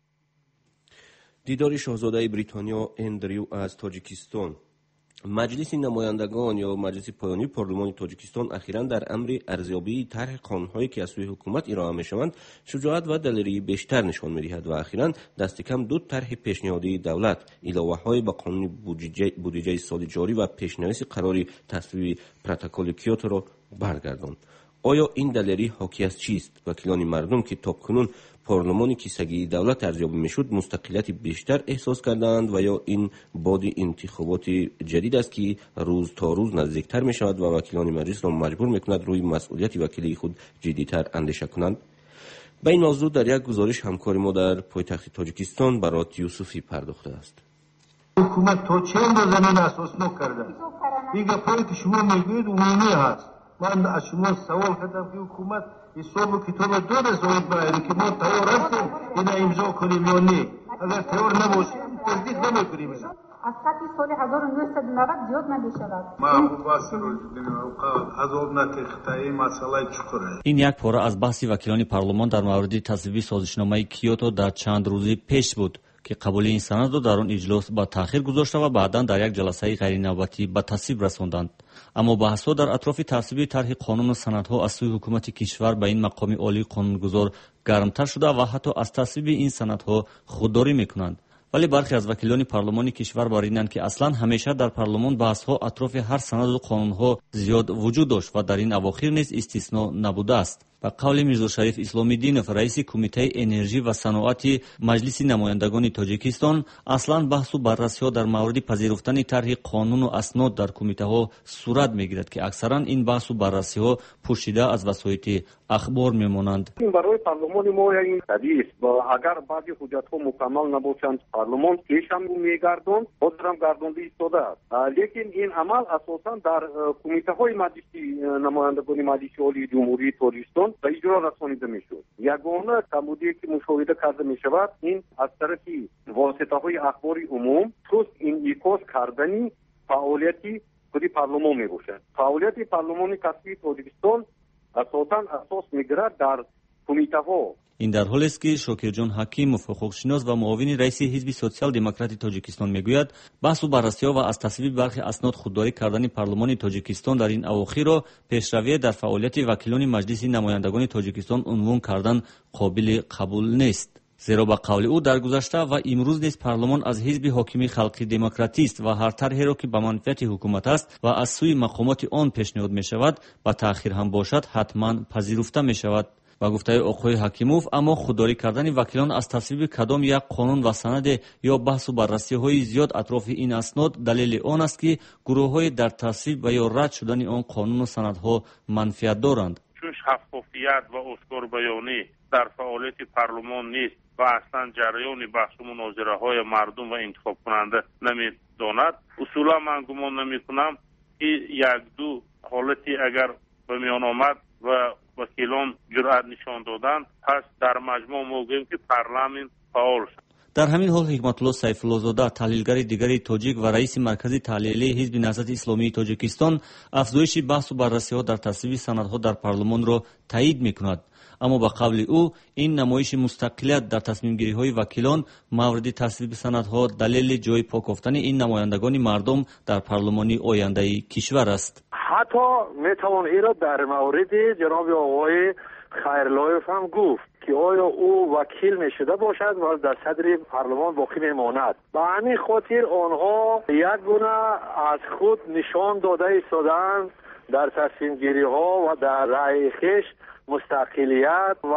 دیدار شاهزاده بریتانیا اندریو از تاجیکستان. مجلس نمایندگان یا مجلس پایانی پارلمان تاجیکستان اخیراً در امر ارزیابی طرح قانون‌هایی که از سوی حکومت ارائه می‌شوند شجاعت و دلیری بیشتر نشان می‌دهد و اخیراً دست کم دو طرح پیشنهادی دولت، علاوه‌های به قانون بودجه بودجه سال جاری و پیشنهاد قراری تصویب پروتکل کیوتو را برگرداند. آیا این دلیری حاکی از چیست؟ وکیلان مردم که تاکنون پارلمان کیسگی دولت ارزیابی میشد مستقلیت بیشتر احساس کردند و یا این باد انتخابات جدید است که روز تا روز نزدیکتر می شود و وکیلان مجلس را مجبور می کند روی مسئولیت وکیلی خود جدیتر اندیشه کنند؟ به این موضوع در یک گزارش همکار ما در پایتخت تاجیکستان برات یوسفی پرداخته است. حکومت تا چه اندازه زمین اساس نکرده؟ این گپایی که شما میگویید عمومی هست. من از شما سوال کردم که حکومت حساب و کتاب دو رسالت باید که ما تیار هستیم این امضا کنیم یا نه. اگر تیار نباشیم تصدیق نمیکنیم. از سطح سال هزار و نهصد و نود زیاد نمیشود. محبوب است عذاب نتیخته مسئله چقدره. این یک پاره از بحث وکیلان پارلمان در مورد تصویب سازشنامه کیوتو در چند روزی پیش بود که قبول این سند را در آن اجلاس با تاخیر گذاشته و بعداً در یک جلسه غیر نوبتی به تصویب رساندند. اما بحث‌ها در اطراف تصویب طرح قانون و سندها از سوی حکومت کشور به این مقام عالی قانونگذار گرمتر شده و حتی از تصویب این سندها خودداری می‌کنند. ولی برخی از وکیلان پارلمانی کشور بارینند که اصلا همیشه در پارلمان بحث‌ها اطراف هر سند و قانون‌ها زیاد وجود داشت و در این اواخر نیز استثنا نبوده است. به قول میرزا شریف اسلامی‌دینов رئیس کمیته انرژی و صنعت مجلس نمایندگان تاجیکستان، اصلا بحث و بررسی‌ها در مورد پذیرفتن طرح قانون و اسناد در کمیته‌ها صورت می‌گیرد که اکثرا این بحث و بررسی‌ها پوشیده از وسایط اخبار میمانند. این برای پارلمان ما این حدیث با اگر بعضی حجت‌ها مکمل نباشند پارلمان پیش هم میگردند خودم گردونده ایستاده است، لیکن این عمل اساساً در کمیته‌های مجلس نمایندگان مجلس عالی جمهوری تاجیکستان به اجرا رسانیده میشد. یگانه کمبودی که مشاهده کرده می شود این از طرف واسطه‌های اخباری عموم توس این ایکاس کردنی فعالیتی خودی پارلمان می باشد. فعالیت پارلمانی کسبی تاجیکستان اساساً اساس میگیرد در کمیته‌ها. این در حالی است که شاکرجان حکیمов حقوقشناس و معاون رئیس حزب سوسیال دموکرات تاجیکستان میگوید بحث و بررسی‌ها و از تصویب برخی اسناد خودداری کردن پارلمان تاجیکستان در این اواخر را پیشروی در فعالیت وکیلان مجلس نمایندگان تاجیکستان عنوان کردن قابل قبول نیست. زیرا به قول او در گذشته و امروز نیز پارلمان از حزب حاکم خلقی دموکراتی است و هر طرحی را که به منفعت حکومت است و از سوی مقامات آن پیشنهاد می شود با تأخیر هم باشد حتما پذیرفته می شود. و گفته آقای حکیمov اما خودداری کردن وکیلان از تصویب کدام یک قانون و سند یا بحث و بررسی های زیاد اطراف این اسناد دلیل آن است که گروه های در تصویب و یا رد شدن آن قانون و سندها منفعت دارند. چون شفافیت و اشکار بیانی در فعالیت پارلمان نیست و اصلا جریان بحث و مناظره های مردم و انتخاب کننده نمیداند، اصولا من گمان نمی کنم که یک دو حالتی اگر به میان آمد و وکیلان جرأت نشان دادن پس در مجموع موقعیم که پارلمان فعال شد. در همین حال حکمت الله سیف الله زاده تحلیلگر دیگری تاجیک و رئیس مرکز تحلیلی حزب نهضت اسلامی تاجیکستان افزایش بحث و بررسی‌ها در تصویب سندها در پارلمان را تایید می‌کند. اما با قول او این نمایش مستقلیت در تصمیم گیری های وکیلان مورد تصویب سندها دلیل جای پاکافتن این نمایندگان مردم در پارلمانی آینده کشور است. حتی میتوان این را در مورد جناب آقای خیرلایف هم گفت که آیا او وکیل میشده باشد و در صدر پارلمان باقی میماند. به همین خاطر آنها یک گونه از خود نشان داده ایستادند در تصمیم گیری ها و در رأی خویش مستقلیت و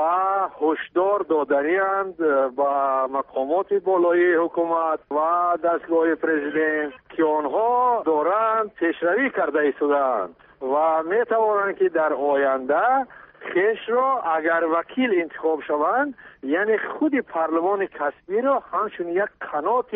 هشدار دادنی‌اند با مقامات بالای حکومت و دستگاه پرزیدنت که آنها دارند پیشروی کرده ایستادند و میتوانند که در آینده خیش را اگر وکیل انتخاب شوند یعنی خود پارلمان کسبی را همچون یک قنات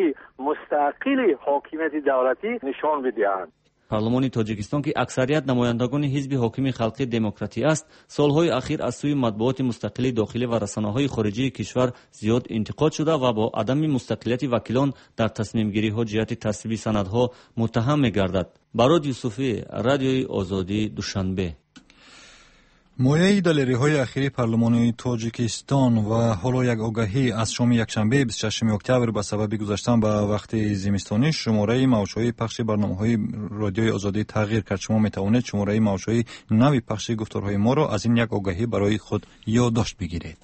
مستقل حاکمیت دولتی نشان بدهند. پارلمان تاجیکستان که اکثریت نمایندگان حزب حاکم خلقی دموکراتی است، سالهای اخیر از سوی مطبوعات مستقل داخلی و رسانه‌های خارجی کشور زیاد انتقاد شده و با عدم مستقلیت وکیلان در تصمیم گیری ها جهت تصویب سندها متهم می‌گردد. براد یوسفی، رادیوی آزادی، دوشنبه. مویه دلیری های اخیری پارلمان تاجیکستان و حالا یک آگاهی از شام یکشنبه بیست و ششم اکتبر به سبب گذشتن به وقت زمستانی شماره موج‌های پخش برنامه‌های رادیوی آزادی تغییر کرد. شما می‌توانید شماره موج‌های نوی پخش گفتارهای ما را از این یک آگاهی برای خود یادداشت بگیرید.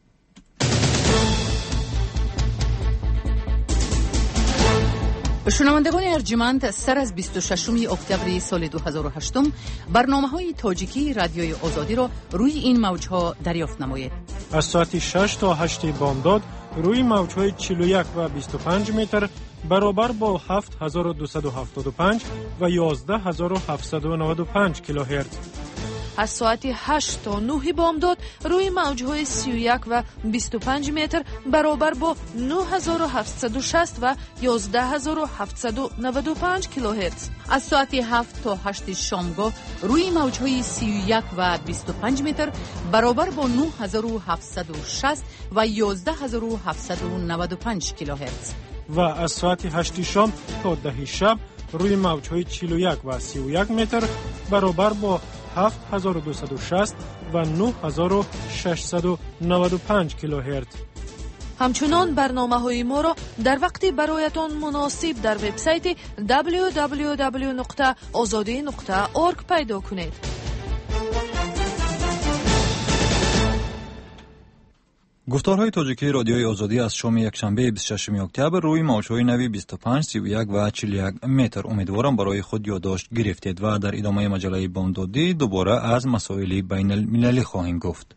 شنوندگان ارجمند، سر از بیست و ششم اکتبر سال دو هزار و هشت برنامه‌های تاجیکی رادیوی آزادی را روی این موج‌ها دریافت نمایید. از ساعت شش تا هشت بامداد روی موج‌های چهل و یک و بیست و پنج متر برابر با هفت هزار و دویست و هفتاد و پنج و یازده هزار و هفتصد و نود و پنج کیلوهرتز. از ساعت هشت تا نه بامداد روی موج‌های سی و یک و بیست و پنج متر برابر با نه هزار و هفتصد و شصت و یازده هزار و هفتصد و نود و پنج کیلوهرتز. از ساعت هفت تا هشت شامگاه روی موج‌های سی و یک و بیست و پنج متر برابر با نه هزار و هفتصد و شصت و یازده هزار و هفتصد و نود و پنج کیلوهرتز. و از ساعت هشت شام تا ده شب روی موج‌های چهل و یک و سی و یک متر برابر با هفت هزار و دویست و شصت و نه هزار و ششصد و نود و پنج کیلوهرتز. همچنان برنامه‌های ما را در وقتی برایتان مناسب در وبسایت دبلیو دبلیو دبلیو نقطه آزادی نقطه اورگ پیدا کنید. گفتارهای تاجیکی رادیوی آزادی از شام یکشنبه بیست و ششم اکتبر روی موج‌های نوی بیست و پنج، سی و یک و چهل و یک متر. امیدوارم برای خود یادداشت گرفتید و در ادامه مجله بامدادی دوباره از مسائل بین المللی خواهیم گفت.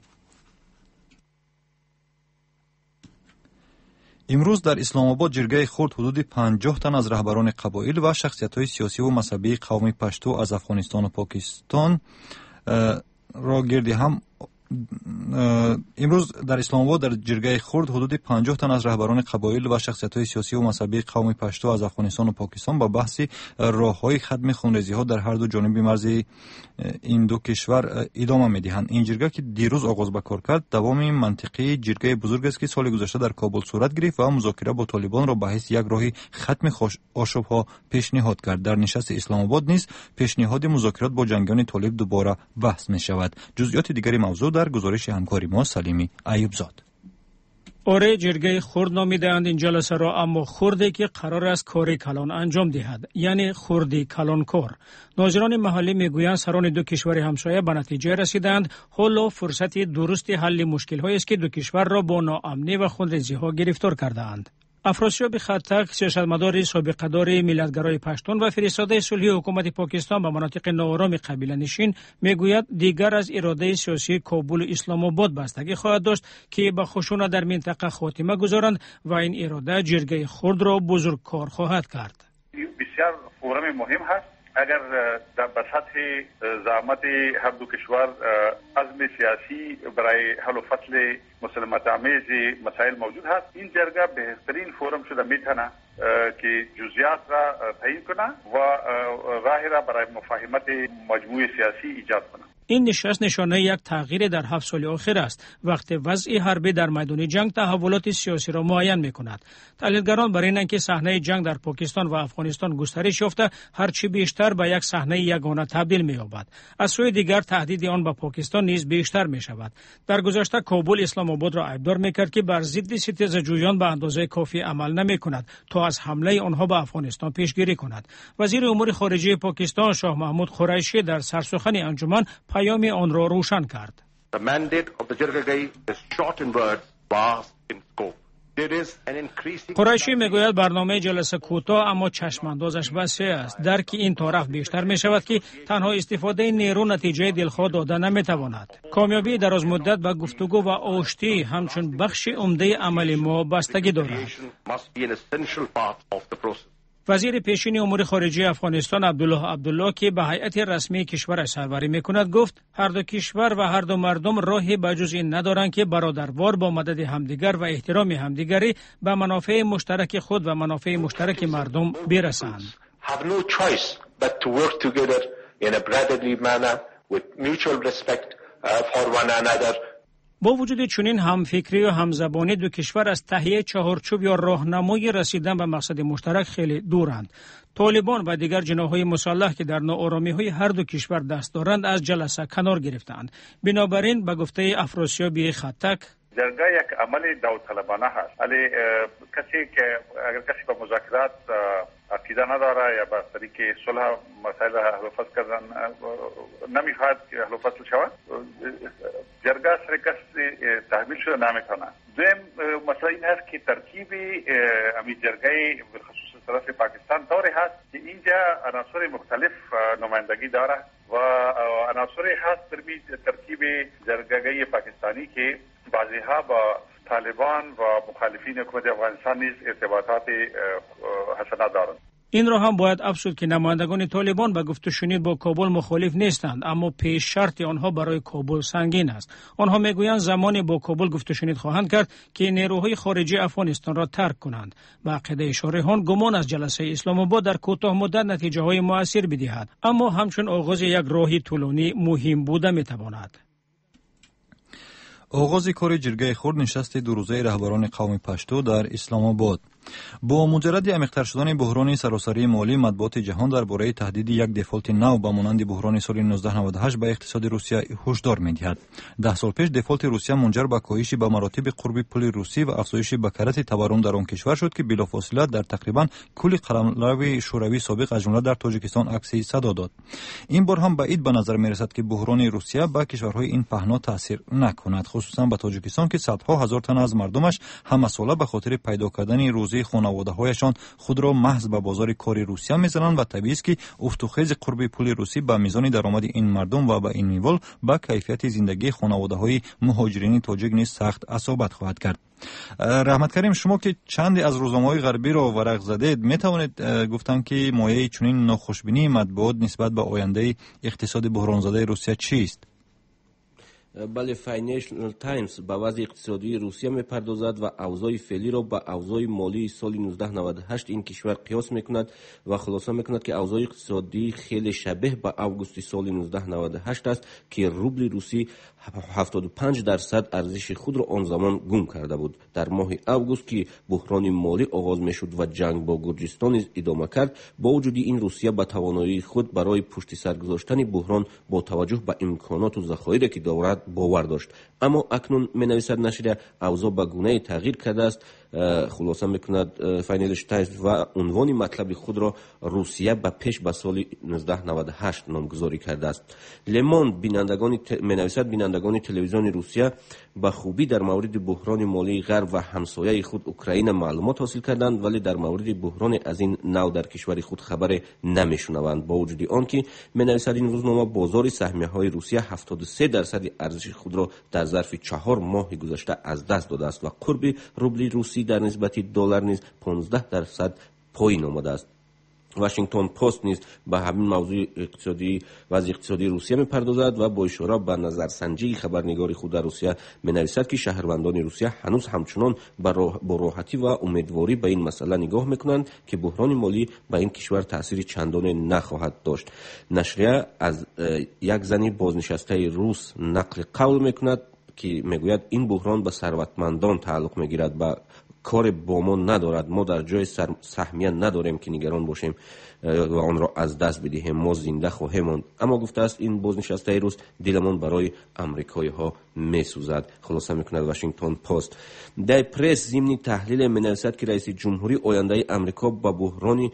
امروز در اسلام آباد جرگه خرد حدود پنجاه تن از رهبران قبایل و شخصیت‌های سیاسی و مذهبی قوم پشتو از افغانستان و پاکستان را گردی هم امروز در اسلام آباد در جرگه خرد حدود پنجاه تن از رهبران قبایل و شخصیت‌های سیاسی و مذهبی قوم پشتو از افغانستان و پاکستان با بحث راه‌های ختم خونریزی‌ها در هر دو جانب مرز این دو کشور ادامه می‌دهند. این جرگه که دیروز آغاز به کار کرد دوام منطقی جرگه بزرگ است که سال گذشته در کابل صورت گرفت و مذاکره با طالبان را به حیث یک راه ختم آشوب‌ها پیشنهاد کرد. در نشست اسلام آباد نیز پیشنهاد مذاکرات با جنگیان طالب دوباره بحث می‌شود. جزئیات دیگری موضوع در گزارش همکاری ما سلیمی ایوبزاد. آره، جرگه خرد نامیده‌اند این جلسه را، اما خردی که قرار است کاری کلان انجام دهد، یعنی خردی کلانکار. ناظران محلی میگویند سران دو کشور همسایه به نتیجه رسیدند حالا فرصت درست حل مشکل‌هایی است که دو کشور را با ناامنی و خونریزی‌ها گرفتار کرده‌اند. افراسیاب خطک، سیاستمدار سابقه‌دار ملیت‌گرای پشتون و فرستاده صلحی حکومت پاکستان به مناطق ناآرام قبیله نشین، میگوید دیگر از اراده سیاسی کابل و اسلام آباد بستگی خواهد داشت که به خشونت در منطقه خاتمه گذارند و این اراده جرگه خرد را بزرگکار خواهد کرد. بسیار فورم مهم هست. اگر در سطح زحمت هر دو کشور عزم سیاسی برای حل و فصل مسالمت آمیز مسائل موجود هست، این جرگه بهترین فورم شده میتونه که جزئیات را تعیین کنه و راه را برای مفاهمت مجموعه سیاسی ایجاد کنه. این نشست نشانه یک تغییر در هفت سال اخیر است، وقتی وضع حربی در میدان جنگ تحولات سیاسی را معین می‌کند. تحلیلگران برای اینکه صحنه جنگ در پاکستان و افغانستان گسترش یافته، هرچی بیشتر به یک صحنه یگانه تبدیل می‌یابد. از سوی دیگر تهدید آن به پاکستان نیز بیشتر می‌شود. در گذشته کابل اسلام آباد را عیبدار می‌کرد که بر ضد ستیزجویان به اندازه کافی عمل نمی‌کند تا از حمله آنها به افغانستان پیشگیری کند. وزیر امور خارجه پاکستان شاه محمود قریشی در سرسخن انجمن پیام آن را روشن کرد. The mandate of the Jirgai is short in words, vast in scope. There is an increasing قریشی میگوید برنامه جلسه کوتاه اما چشماندازش وسیع است. درک این طرف بیشتر می شود که تنها استفاده نیرو نتیجه دلخواه داده نمی تواند. کامیابی دراز مدت با گفتگو و آشتی همچون بخش عمده عمل ما بستگی دارد. وزیر پیشین امور خارجه افغانستان عبدالله عبدالله که به هیئت رسمی کشور سربری میکند گفت هر دو کشور و هر دو مردم راهی بجز این ندارند که برادروار با مدد همدیگر و احترام همدیگری به منافع مشترک خود و منافع مشترک مردم برسند. have no choice but to work together in a brotherly manner with mutual respect for one another. با وجود چنین همفکری و همزبانی دو کشور از تهیه چهارچوب یا راهنمای رسیدن به مقصد مشترک خیلی دورند. طالبان و دیگر جناح‌های مسلح که در ناآرامی‌های هر دو کشور دست دارند از جلسه کنار گرفتند. بنابراین به گفته افراسیاب خطک جرگه یک عمل داوطلبانه هست، ولی کسی که اگر کسی به مذاکرات عقیده نداره یا به طریق صلح مسائل حل و فصل کردن نمیخواد که حل و فصل شود، جرگه سر کسی تحمیل شده نمیکنه. دویم مسئله این هست که ترکیب امی جرگه بالخصوص طرف پاکستان طوری هست که اینجا عناصر مختلف نمایندگی داره و عناصری هست در ترکیب جرگه پاکستانی که بعضی ها با طالبان و مخالفین حکومت افغانستان نیز ارتباطات حسنه دارند. این را هم باید افزود که نمایندگان طالبان به گفت و شنید با کابل مخالف نیستند، اما پیش شرط آنها برای کابل سنگین است. آنها میگویند زمانی با کابل گفت و شنید خواهند کرد که نیروهای خارجی افغانستان را ترک کنند. به عقیده شارحان گمان از جلسه اسلام آباد در کوتاه مدت نتیجه های مؤثر بدهد، اما همچون آغاز یک راهی طولانی مهم بوده میتواند. آغاز کار جرگه خرد نشست دو روزه رهبران قوم پشتو در اسلام آباد. با مجرد عمیق‌تر شدن بحران سراسری مالی، مطبوعات جهان درباره تهدید یک دفالت نو به مانند بحران سال نوزده نود و هشت به اقتصاد روسیه هشدار می‌دهد. ده سال پیش دفالت روسیه منجر به کاهش به مراتب قربی پول روسی و افزایش بکرات تورم در آن کشور شد که بلافاصله در تقریبا کل قلمرو شوروی سابق از جمله در تاجیکستان عکسی صدا داد. این بار هم بعید به نظر می‌رسد که بحران روسیه به کشورهای این پهنا تاثیر نکند، خصوصا به تاجیکستان که صدها هزار تن از مردمش همساله به خاطر پیدا کردن روزی خانواده‌هایشان خود را محض به بازار کار روسیه می‌زنند و طبیعی است که افت و خیز قرب پول روسی به میزان درآمد این مردم و به این میول به کیفیت زندگی خانواده‌های مهاجرین تاجیک نیز سخت اصابت خواهد کرد. رحمت کریم، شما که چندی از روزنامه‌های غربی را ورق زدید، می توانید گفتن که مایه چنین ناخوشبینی مطبوعات نسبت به آینده اقتصاد بحران زده روسیه چیست؟ بله، فاینانشل تایمز به وضع اقتصادی روسیه میپردازد و اوضاع فعلی را با اوضاع مالی سال نوزده نود و هشت این کشور قیاس میکند و خلاصه میکند که اوضاع اقتصادی خیلی شبیه به اوگوست سال نوزده نود و هشت است که روبل روسی هفتاد و پنج درصد ارزش خود را آن زمان گم کرده بود. در ماه اوگوست که بحران مالی آغاز میشد و جنگ با گرجستان نیز ادامه کرد، با وجود این روسیه به توانایی خود برای پشت سر گذاشتن بحران با توجه به امکانات و ذخایری که دارد باور داشت. اما اکنون می نویسد نشریه اوضاع به گونه تغییر کرده است. خلاصه میکند فاینانشل تایمز و عنوان مطلب خود را روسیه به پیش به سال نوزده نود و هشت نامگذاری کرده است. لموند بینندگان می نویسد بینندگان تلویزیون روسیه به خوبی در مورد بحران مالی غرب و همسایه خود اوکراین معلومات حاصل کردند، ولی در مورد بحران از این نوع در کشور خود خبر نمیشنوند. با وجود آنکه می نویسد این روزنامه بازار سهمیه های روسیه هفتاد و سه درصد ارزش خود را در ظرف چهار ماه گذشته از دست داده است و قرب روبل روسی در نسبت دلار نیز پانزده درصد پایین آمده است. واشنگتن پست نیز به همین موضوع اقتصادی وضع اقتصادی روسیه می‌پردازد و با اشاره به نظرسنجی خبرنگار خود در روسیه می‌نویسد که شهروندان روسیه هنوز همچنان با راحتی و امیدواری به این مسئله نگاه می‌کنند که بحران مالی به این کشور تأثیر چندانی نخواهد داشت. نشریه از یک زنی بازنشسته روس نقل قول می‌کند که میگوید این بحران به ثروتمندان تعلق می‌گیرد، با کار با ما ندارد. ما در جای سهمیه نداریم که نگران باشیم و آن را از دست بدهیم. ما زنده خواهیم ماند. اما گفته است این بازنشسته روس دلمان برای امریکایی ها میسوزد. خلاصه میکند واشنگتن پست. در پرس ضمن تحلیل مینویسد که رئیس جمهوری آینده امریکا با بحران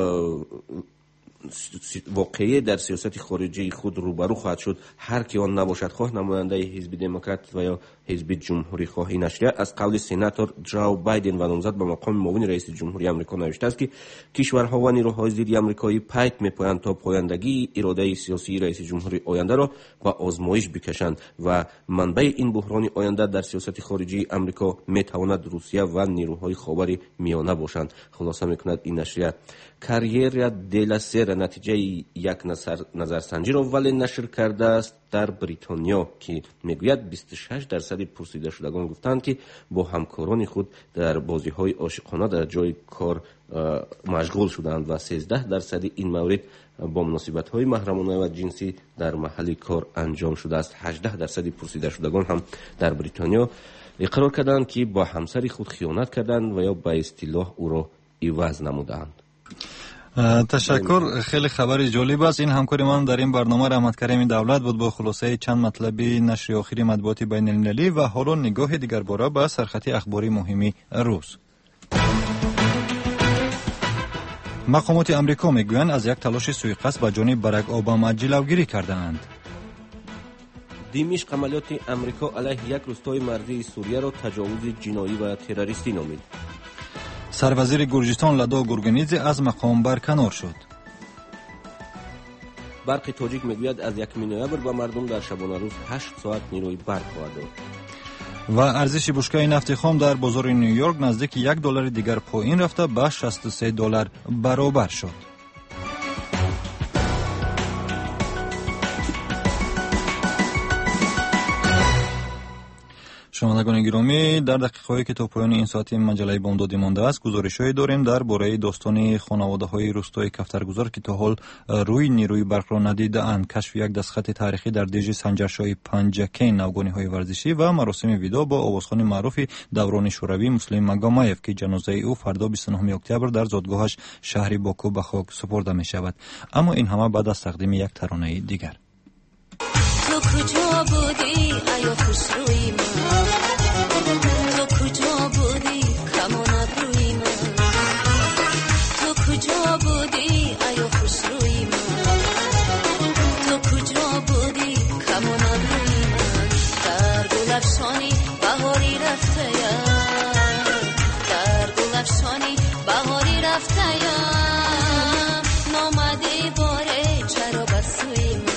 واقعی در سیاست خارجی خود روبرو خواهد شد، هر کی آن نباشد، خواه نماینده حزب دموکرات و یا حزب جمهوری خواه. این نشریه از قول سناتور جو بایدن و نامزد به مقام معاون رئیس جمهوری آمریکا نوشته است که کشورها و نیروهای ضد آمریکایی پیک می‌پویند تا پایندگی اراده سیاسی رئیس جمهوری آینده را به آزمایش بکشند و منبع این بحران آینده در سیاست خارجی آمریکا میتواند روسیه و نیروهای خاور میانه باشند. خلاصه میکند این نشریه. کاریر دل سر نتیجه یک نظرسنجی را ولی نشر کرده است در بریتانیا که میگوید بیست و شش درصد پرسیده شدگان گفتند که با همکاران خود در بازی‌های عاشقانه در جای کار مشغول شدند و سیزده درصد این مورد با مناسبت‌های محرمانه و جنسی در محل کار انجام شده است. هجده درصد پرسیده شدگان هم در بریتانیا اقرار کردند که با همسر خود خیانت کردند و یا به اصطلاح او را عوض نمودند. تشکر، خیلی خبر جالب است. این همکاری من در این برنامه رحمت کریم دولت بود با خلاصه چند مطلبی نشر آخری مطبوعات بین المللی و حالا نگاه دیگر باره به سرخط اخباری مهمی روز. مقامات امریکا میگویند از یک تلاش سوءقصد به جانب باراک اوباما جلوگیری کردند. دمشق عملیات امریکا علیه یک روستای مرزی سوریه را تجاوز جنایی و تروریستی نامید. سروزیر گرجستان لدا گورگنیزی از مقام برکنار شد. برق تاجیک میگوید از یکم نوامبر به مردم در شبانه روز هشت ساعت نیروی برق خواهد داد. و ارزش بشکه نفت خام در بازار نیویورک نزدیک یک دلار دیگر پایین رفته به شصت و سه دلار برابر شد. شما شنوندگان گرامی، در دقیقه‌ای که تا پایان این ساعت مجله بامدادی مانده است، گزارش‌هایی داریم درباره داستان خانواده‌های روستای کفترگذار که تا حال روی نیروی برق را ندیده‌اند، کشف یک دستخط تاریخی در دیج سنجرشاه پنجکین، نوگانی‌های ورزشی و مراسم ویدا با آوازخوان معروف دوران شوروی مسلم مگامایف که جنازه او فردا بیست و نهم اکتبر در زادگاهش شهر باکو به خاک سپرده می‌شود. اما این همه بعد از تقدیم یک ترانه دیگر. تو کجا بودی ای خوشروی من، تو کجا بودی کمان ابروی من، تو کجا بودی ای خوشروی من، تو کجا بودی کمان ابروی من. در گل افشانی بهاری رفته یا، در گل افشانی بهاری رفته یا، نامدی باره چرا بسوی من،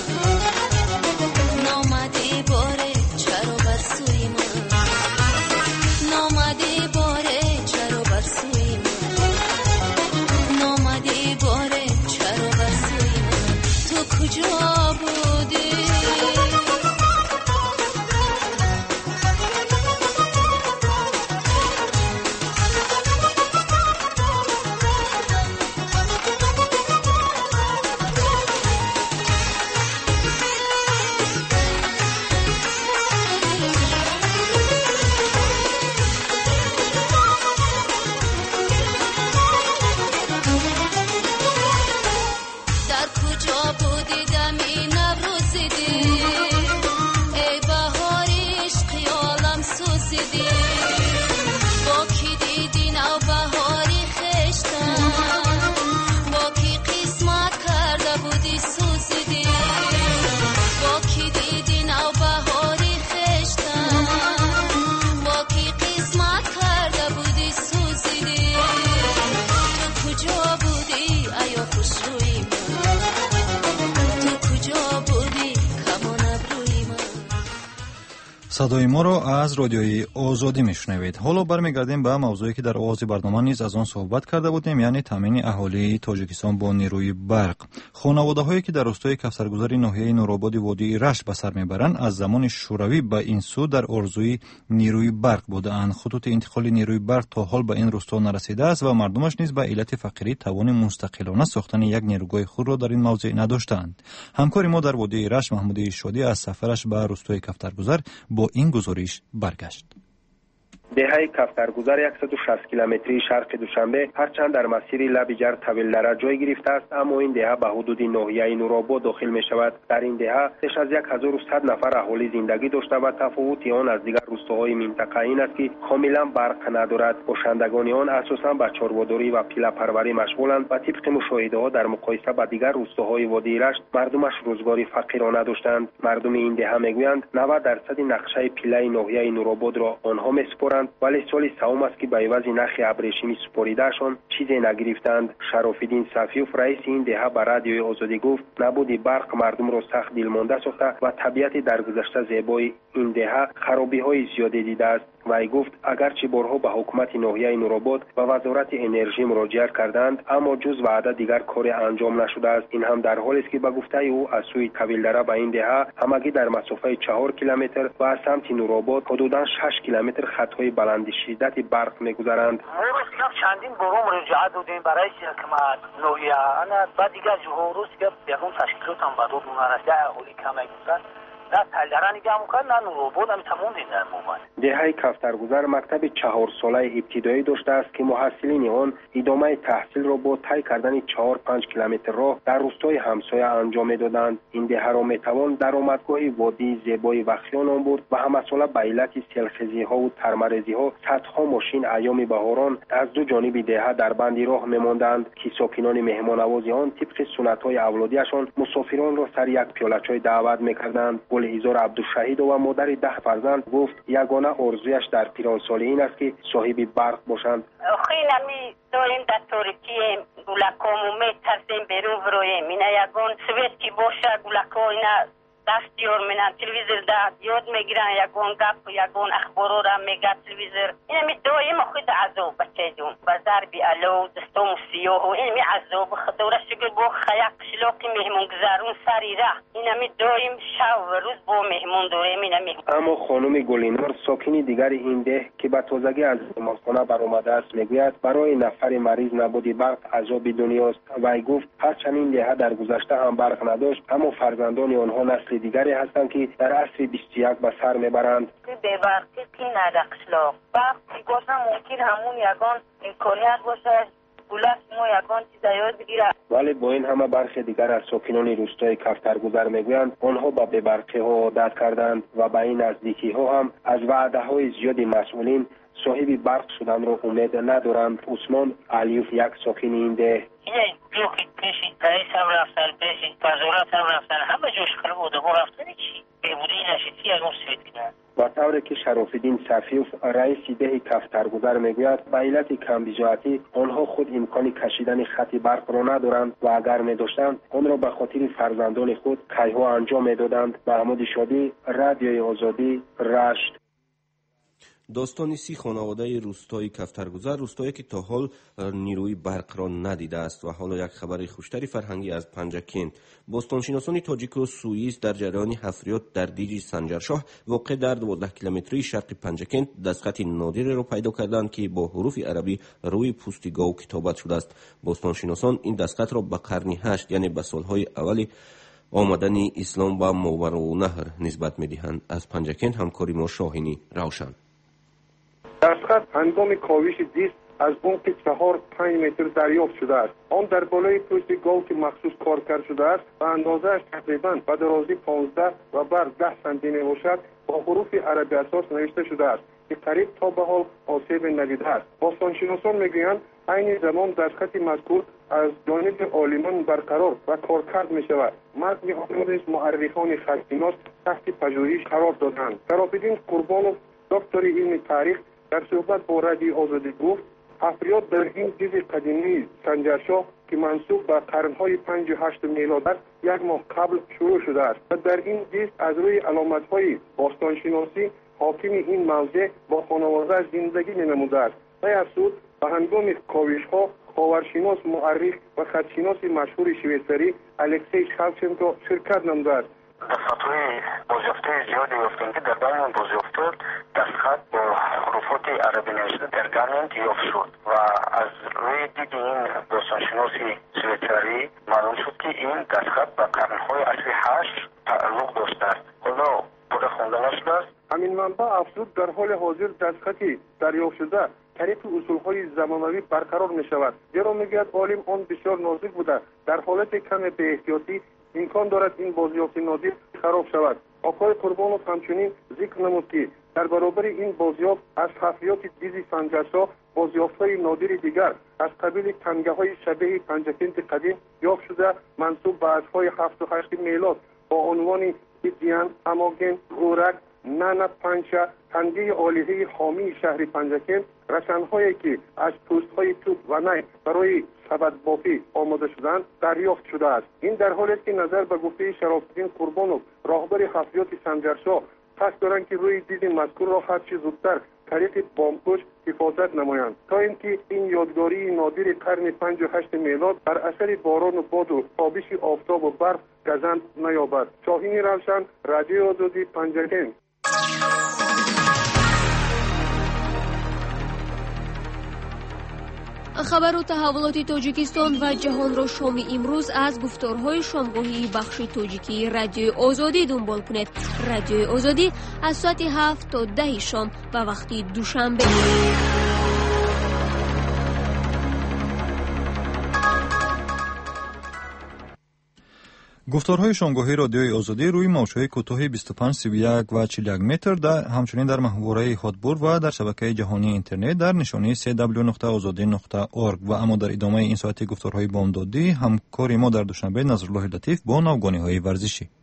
صدای ما را از رادیوی آزادی میشنوید. حالا برمیگردیم به موضوعی که در آغاز برنامه نیز از آن صحبت کرده بودیم، یعنی تامین اهالی تاجیکستان با نیروی برق. خانواده‌هایی که در روستای کفترگذار ناحیه نورآباد وادی رشت به سر میبرند از زمان شوروی به این سو در آرزوی نیروی برق بودند. خطوط انتقال نیروی برق تا حال به این روستا نرسیده است و مردمش نیز به علت فقری توان مستقلانه ساختن یک نیروگاه خود را در این موضوع نداشتند. همکار ما در وادی رشت محمود شادی از سفرش به روستای کفترگذار با این گزارش برگشت. دهه کفترگذار صد و شصت کیلومتری شرق دوشنبه هرچند در مسیر لب جر طویل‌دره جای گرفته است، اما این دهه به حدود ناحیه نورآباد داخل می شود. در این دهه بیش از هزار و صد نفر اهالی زندگی داشته و تفاوت آن از دیگر روستاهای منطقه این است که کاملا برق ندارد. باشندگان آن اساساً به چارواداری و پیله پروری مشغولند و طبق مشاهده‌ها در مقایسه با دیگر روستاهای وادی رشت مردمش روزگاری فقیرانه داشتند. مردم این دهه میگویند نود درصد نقشه پیله ناحیه نورآباد را آنها میسپارند، ولی سال سوم است که به عوض نخ ابریشمی سپاریدهشان چیزی نگرفتند. شراف‌الدین صفیوف رئیس این دهه به رادیوی آزادی گفت نبودی برق مردم را سخت دلمانده ساخته و طبیعت درگذشته زیبای این دهه خرابی‌های زیادی دیده است. وی گفت اگرچه بارها به حکومت ناحیه نورآباد و وزارت انرژی مراجعه کردند، اما جز وعده دیگر کاری انجام نشده است. این هم در حالی است که به گفته او از سوی طویل‌دره به این دهه همگی در مسافه چهار کیلومتر و از سمت نورآباد حدوداً شش کیلومتر خطهای بلند شدت برق می‌گذرند. ما چندین بار مراجعه دادیم برای حکومت ناحیه، انا بعد دیگر جهورس که یکم تشکیلات هم بدون نرسیده اولی کمی گفتن نه تلدرانی گم کن نه نورآباد هم تمام دیدن مومن. دهه کفترگذار مکتب چهار ساله ابتدایی داشته است که محصلین آن ادامه تحصیل را با طی کردن چهار پنج کیلومتر راه در روستای همسایه انجام میدادند. این دهه را میتوان درآمدگاه وادی زیبای وخیان آن بود و همساله به علت سیلخیزی ها و ترمریزی ها صدها ماشین ایام بهاران از دو جانب دهه در بندی راه میماندند که ساکنان مهمان نوازی آن طبق سنت های اولادیشان مسافران را سر یک پیاله چای دعوت میکردند. گلهزار عبدالشهید و مادر ده فرزند گفت یگانه آرزویش در پیران سالی این است که صاحب برق باشند. خیلی می داریم در تاریکی گلکامو می ترسیم بیرون برویم، اینا یگان سویت کی باشه گلکا اینا دستیار منن تلویزیون دا یاد میگیرن یگون گپ و یگون اخبارو را میگه تلویزیون اینمی دایم خود عذاب بچه جون بازار بی الو دستوم سیاه و اینمی عذاب خدوره شکل با خیق شلاقی مهمون گذارون سری را اینمی دایم شب و روز با مهمون دوریم اینمی. اما خانم گلینار ساکنی دیگر این ده که به تازگی از بیمارخانه برآمده است میگوید برای نفر مریض نبودی برق عذاب دنیاست. وی گفت هرچند این ده در گذشته هم برق نداشت اما فرزندان آنها نسل دیگری هستند که در عصر بیست و یک به سر میبرند. به برقی که ندقشلاق برق که گوشن ممکن همون یگان امکانیت باشه گلس ما یگان چیز یاد بگیره. ولی با این همه برخی دیگر از ساکنان روستای کفترگذر میگویند آنها با ببرقی ها عادت کردند و به این نزدیکی ها هم از وعده های زیاد مسئولین صاحب برق شدن را امید ندارند. عثمان علیوف یک ساکن این ده این جوکی پیشی رئیس هم رفتن پیشی وزارت هم رفتن همه جوش خراب بوده با رفتن چی بهبودی نشیدی از اون سوید کنند. با طوری که شرافالدین صفیوف رئیس ده کفترگذر میگوید به علت کمبیجاتی آنها خود امکان کشیدن خط برق را ندارند و اگر می‌داشتند آن را به خاطر فرزندان خود کیها انجام میدادند. محمود شادی، رادیوی آزادی، رشت. داستان سی خانواده روستای کفترگذر، روستایی که تا حال نیروی برق را ندیده است. و حالا یک خبر خوشتری فرهنگی از پنجکین. باستانشناسان تاجیک و سوئیس در جریان حفریات در دیج سنجرشاه واقع در دوازده کیلومتری شرق پنجکین دستخط نادری را پیدا کردند که با حروف عربی روی پوست گاو کتابت شده است. باستانشناسان این دستخط را به قرن هشت یعنی به سالهای اولی آمدن اسلام و ماوراءالنهر نسبت می‌دهند. از پنجکین همکاری ما شاهینی روشن. دستخط هنگام کاوش دیست از عمق چهار پنج متر دریافت شده است. آن در بالای پوست گاو که مخصوص کار کرده شده است و اندازه‌اش تقریباً به درازی پانزده و بر ده سانتی متر باشد با حروف عربی اساس نوشته شده است که قریب تا به حال آسیب ندیده است. باستانشناسان میگویند عین زمان دستخط مذکور از جانب عالمان برقرار و کارکرد می شود. متن آن نیز مورخان خط‌شناس تحت پژوهش قرار دادند. شرافالدین قربانوف دکتر علم تاریخ در صحبت با رادیو آزادی گفت حفریات در این دیز قدیمی سنجرشاه که منسوب به قرنهای پنج و هشت میلاد است یک ماه قبل شروع شده است و در این دیز از روی علامت‌های باستانشناسی حاکم این موضع با خانواده زندگی می‌نموده است. در افزود به هنگام کاوش‌ها خاورشناس مورخ و خط‌شناس مشهور شویسری الکسی شالچنکو شرکت نموده است. دستخط‌های بازیافته زیادی یافتند که در بین اون بازیافته دستخط با حروفات عربی نوشته در گرمنت یافت شد و از روی دید این باستانشناسی سویسری معلوم شد که این دستخط به قرنهای عصر هشت تعلق داشته است. حالا پول خواندن شده است. همین منبع افزود در حال حاضر دستخطی دریافت شده طریق اصولهای زمانوی برقرار می شود. زیرا میگوید عالم آن بسیار نازک بوده در حالت کم به احتیاطی امکان دارد این بازیافت نادر خراب شود. آقای قربانوف همچنین ذکر نمود که در برابر این بازیافت از حفریات دیز سنجرشاه بازیافت‌های نادر دیگر از قبیل تنگه‌های شبیه پنجکین قدیم یافت شده منسوب به عصرهای هفت و هشت میلاد با عنوان دیان، اماگن، گورک، نانا پنچه، تنگه آلیه حامی شهر پنجکین، رسن‌هایی که از پوست‌های توپ و نی برای سبد بافی آماده شدند دریافت شده است. این در حالی است که نظر به گفته شرافالدین قربانوف راهبر حفریات سنجرشاه قصد دارند که روی دید مذکور را هرچه زودتر طریق بامپوش حفاظت نمایند تا اینکه این یادگاری نادر قرن پنج و هشت میلاد بر اثر باران و باد و تابش آفتاب و برف گزند نیابد. شاهین روشن، رادیو آزادی، پنجکین. خبر و تحولات تاجیکستان و جهان را شام امروز از گفتارهای شامگاهی بخش تاجیکی رادیو آزادی دنبال کنید. رادیو آزادی از ساعت هفت تا ده شام و وقتی دوشنبه. گفتارهای شامگاهی رادیوی آزادی روی موج‌های کوتاه بیست و پنج، سی و یک و چهل و یک متر در همچنین در محوره هاتبور و در شبکه جهانی اینترنت در نشانی دبلیو دبلیو دبلیو نقطه آزادی نقطه اورگ و اما در ادامه این ساعت گفتارهای بامدادی همکاری ما در دوشنبه نظرالله لطیف با نوگانی‌های ورزشی.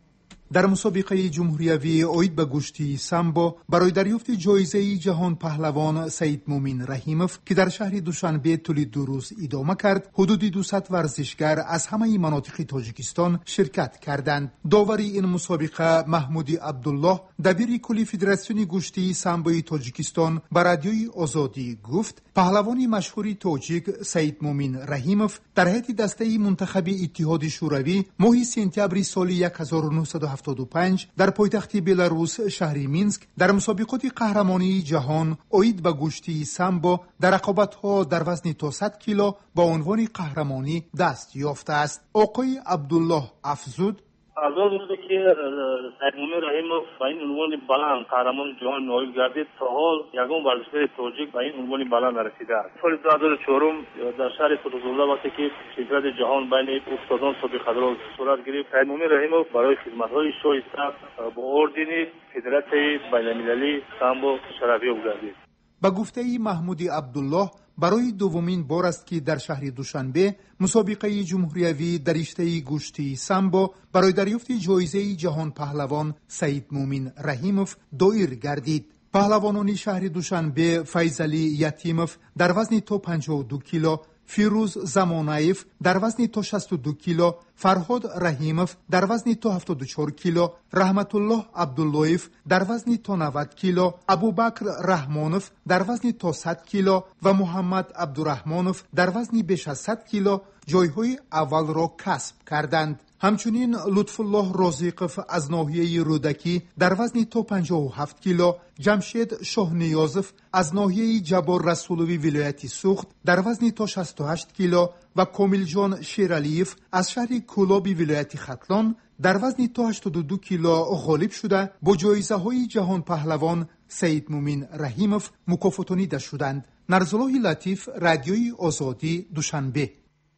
در مسابقه جمهوریوی اوید به گوشتی سامبو برای دریافت جایزه جهان پهلوان سید مومن رحیموف که در شهر دوشنبه طول دو روز ادامه کرد، حدود دویست ورزشگر از همه مناطق تاجیکستان شرکت کردند. داوری این مسابقه محمودی عبدالله، دبیر کلی فدراسیون گوشتی سامبوی تاجیکستان، به رادیوی آزادی گفت پهلوان مشهور تاجیک سید مومن رحیموف در هیئت دسته منتخب اتحاد شوروی ماه سپتامبر سال هزار و نهصد و هفتاد و پنج در پایتخت بلاروس شهر مینسک در مسابقات قهرمانی جهان اوید به گوشتی سامبو در رقابت‌ها در وزن تا صد کیلو با عنوان قهرمانی دست یافته است. آقای عبدالله افزود: از آن روزی که سید مومن رحیموف با این عنوان بلند قهرمان جهان نایل گردید تا حال یگان ورزشکار تاجیک به این عنوان بلند رسیده است. سال دو هزار و چهار در شهر فوتوزولا وقتی که چمپیونات جهان بین استادان سابق قدران صورت گرفت، سید مومن رحیموف برای خدمت‌های شایسته با اردن فدراسیون بین‌المللی سامبو شرفیاب گردید. با گفته محمودی عبدالله برای دومین بار است که در شهر دوشنبه مسابقه جمهوریوی در رشته گوشتی سامبو برای دریافت جایزه جهان پهلوان سید مومن رحیموف دایر گردید. پهلوانان شهر دوشنبه فیضعلی یتیموف در وزن تا پنجاه و دو کیلو، فیروز زمانایف در وزن تا شصت و دو کیلو، فرهاد رحیموف در وزن تا هفتاد و چهار کیلو، رحمت الله عبداللهیف در وزن تا نود کیلو، ابوبکر رحمانوف در وزن تا صد کیلو و محمد عبدالرحمانوف در وزن بیش از صد کیلو جایهای اول را کسب کردند. همچنین لطف الله رازقوف از ناحیه رودکی در وزن تا پنجاه و هفت کیلو، جمشید شاه نیازوف از ناحیه جبار رسولوی ولایت سوخت در وزن تا شصت و هشت کیلو و کامل جان شیرالیف از شهر کولابی ولایت ختلان در وزن تا هشتاد و دو کیلو غالب شده با جایزه های جهان پهلوان سید مومن رحیموف مکافاتانیده شدند. نرزالله لطیف، رادیوی آزادی، دوشنبه.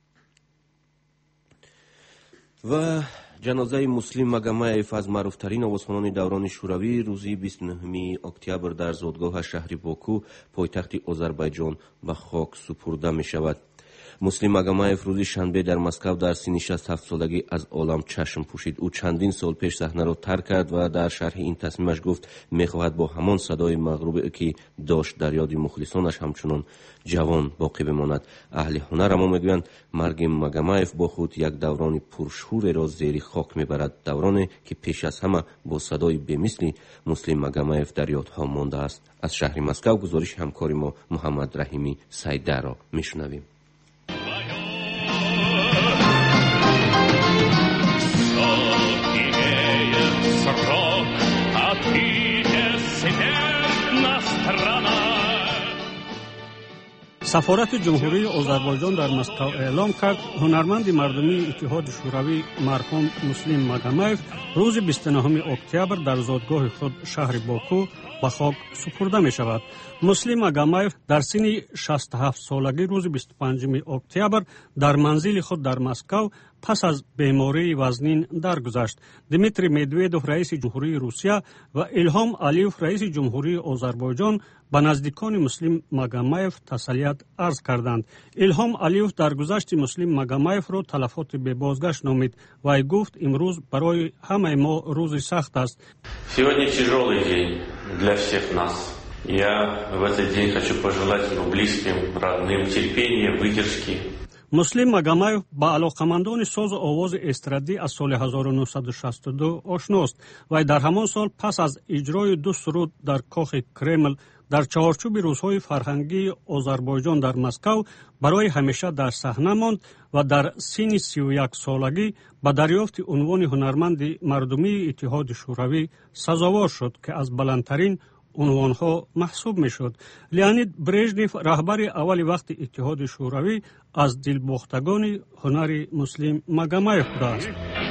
و جنازه مسلم مگمایف از معروفترین آوازخوانان دوران شوروی روزی بیست و نه اکتبر در زادگاه شهر باکو پایتخت آذربایجان به خاک سپرده می شود. مسلم مگمایف روز شنبه در مسکو در سن شصت و هفت سالگی از عالم چشم پوشید. او چندین سال پیش صحنه را ترک کرد و در شرح این تصمیمش گفت می‌خواهد با همان صدای مغروبه که داشت در یاد مخلصانش همچنان جوان باقی بماند. اهل هنر اما میگویند مرگ مگمایف با خود یک دوران پرشور را زیر خاک میبرد، دورانی که پیش از همه با صدای بمثل مسلم مگمایف در یادها مانده است. از شهر مسکو گزارش همکار ما محمد رحیمی سیده را میشنویم. سفارت جمهوری آذربایجان در مسکو اعلام کرد هنرمند مردمی اتحاد شوروی مرحوم مسلم مگمایف روز بیست و نه اکتبر در زادگاه خود شهر باکو به خاک سپرده می شود. مسلم مگمایف در سن شصت و هفت سالگی روز بیست و پنجم اکتبر در منزل خود در مسکو پس از بیماری وزنین درگذشت. دمیتری مدودوف رئیس جمهوری روسیه و الهام علیوف رئیس جمهوری آذربایجان به نزدیکان مسلم مگمایف تسلیت عرض کردند. الهام علیوف در گذشت مسلم مگمایف را تلفات به بازگشت نامید و ای گفت امروز برای همه ما روز سخت است. Сегодня тяжелый день для всех нас. Я в этот день хочу пожелать его близким, родным терпения, выдержки. مسلم مگمایف با علاقمندان ساز و آواز استرادی از سال هزار و نهصد و شصت و دو آشناست و در همان سال پس از اجرای دو سرود در کاخ کرمل در چهارچوب روزهای فرهنگی آذربایجان در مسکو برای همیشه در صحنه ماند و در سن سی و یک سالگی به دریافت عنوان هنرمند مردمی اتحاد شوروی سزاوار شد که از بلندترین عنوانها محسوب می شد. لیونید برژنف رهبر اول وقت اتحاد شوروی از دلباختگان هنر مسلم مگمایف بوده است.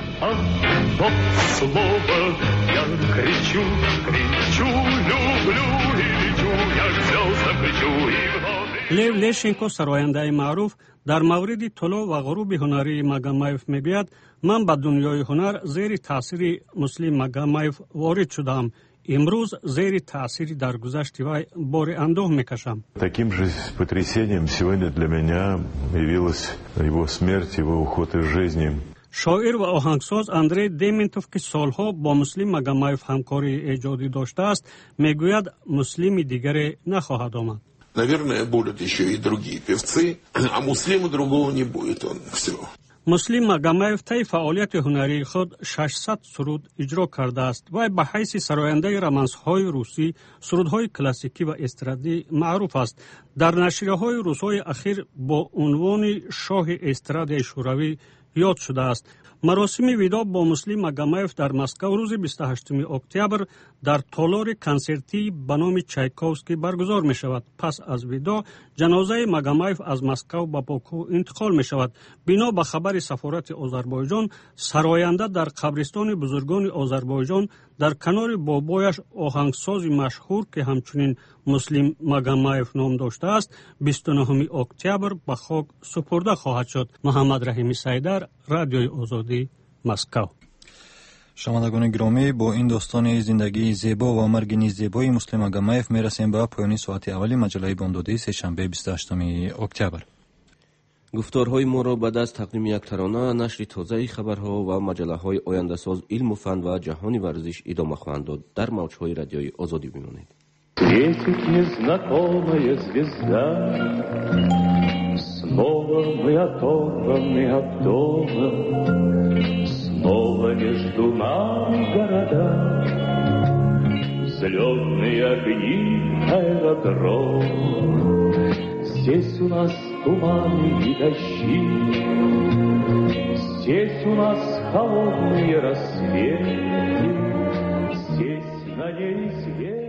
لیو لیشنکو سراینده معروف در مورد طلوع و غروب هنری مگمایف میگوید من به دنیای هنر زیر تاثیر مسلم مگمایف وارد شدم. امروز زیر تاثیر درگذشت وی بار اندوه میکشم. Таким же потрясением сегодня для меня явилась его смерть, его уход из жизни. شاعر و آهنگساز اندری دیمنتوف که سالها با مسلم مگامایف همکاری ایجادی داشته است میگوید مسلم دیگری نخواهد آمد. Наверное, будут еще и другие певцы, а Муслима другого не будет, он все. مسلم مگامایف طی فعالیت هنری خود ششصد سرود اجرا کرده است و به حیث سراینده رمزهای روسی سرودهای کلاسیکی و استرادی معروف است. در نشریه‌های روزهای اخیر با عنوان شاه استراد شوروی یاد شده است. مراسم ودا با مسلم مگامایف در مسکو روز بیست و هشتم اکتبر در تالار کنسرتی به نام چایکوفسکی برگزار می شود. پس از ودا جنازه مگامایف از مسکو به باکو انتقال می شود. بنا به خبر سفارت آذربایجان، سراینده در قبرستان بزرگان آذربایجان در کنار بابایش آهنگساز مشهور که همچنین مسلم مگامایف نام داشته است بیست و نهم اکتبر به خاک سپرده خواهد شد. محمد رحیمی سیدر، رادیوی آزادی، مسکو. شنوندگان گرامی، با این داستان زندگی زیبا و مرگ نیز زیبای مسلم مگامایف میرسیم به پایان ساعت اولی مجله بامدادی سه‌شنبه بیست و هشتم اکتبر. گفتارهای ما را بعد از تقدیم یک ترانه، نشر تازه خبرها و مجله‌های آینده ساز علم و فن و جهانی ورزش ادامه خواهند داد. در موج‌های رادیوی آزادی بمانید. Светит незнакомая звезда, снова мы оторваны от дома, снова между нами города, взлетные огни аэродром. Здесь у нас туманы и дожди, здесь у нас холодные рассветы, здесь на ней свет.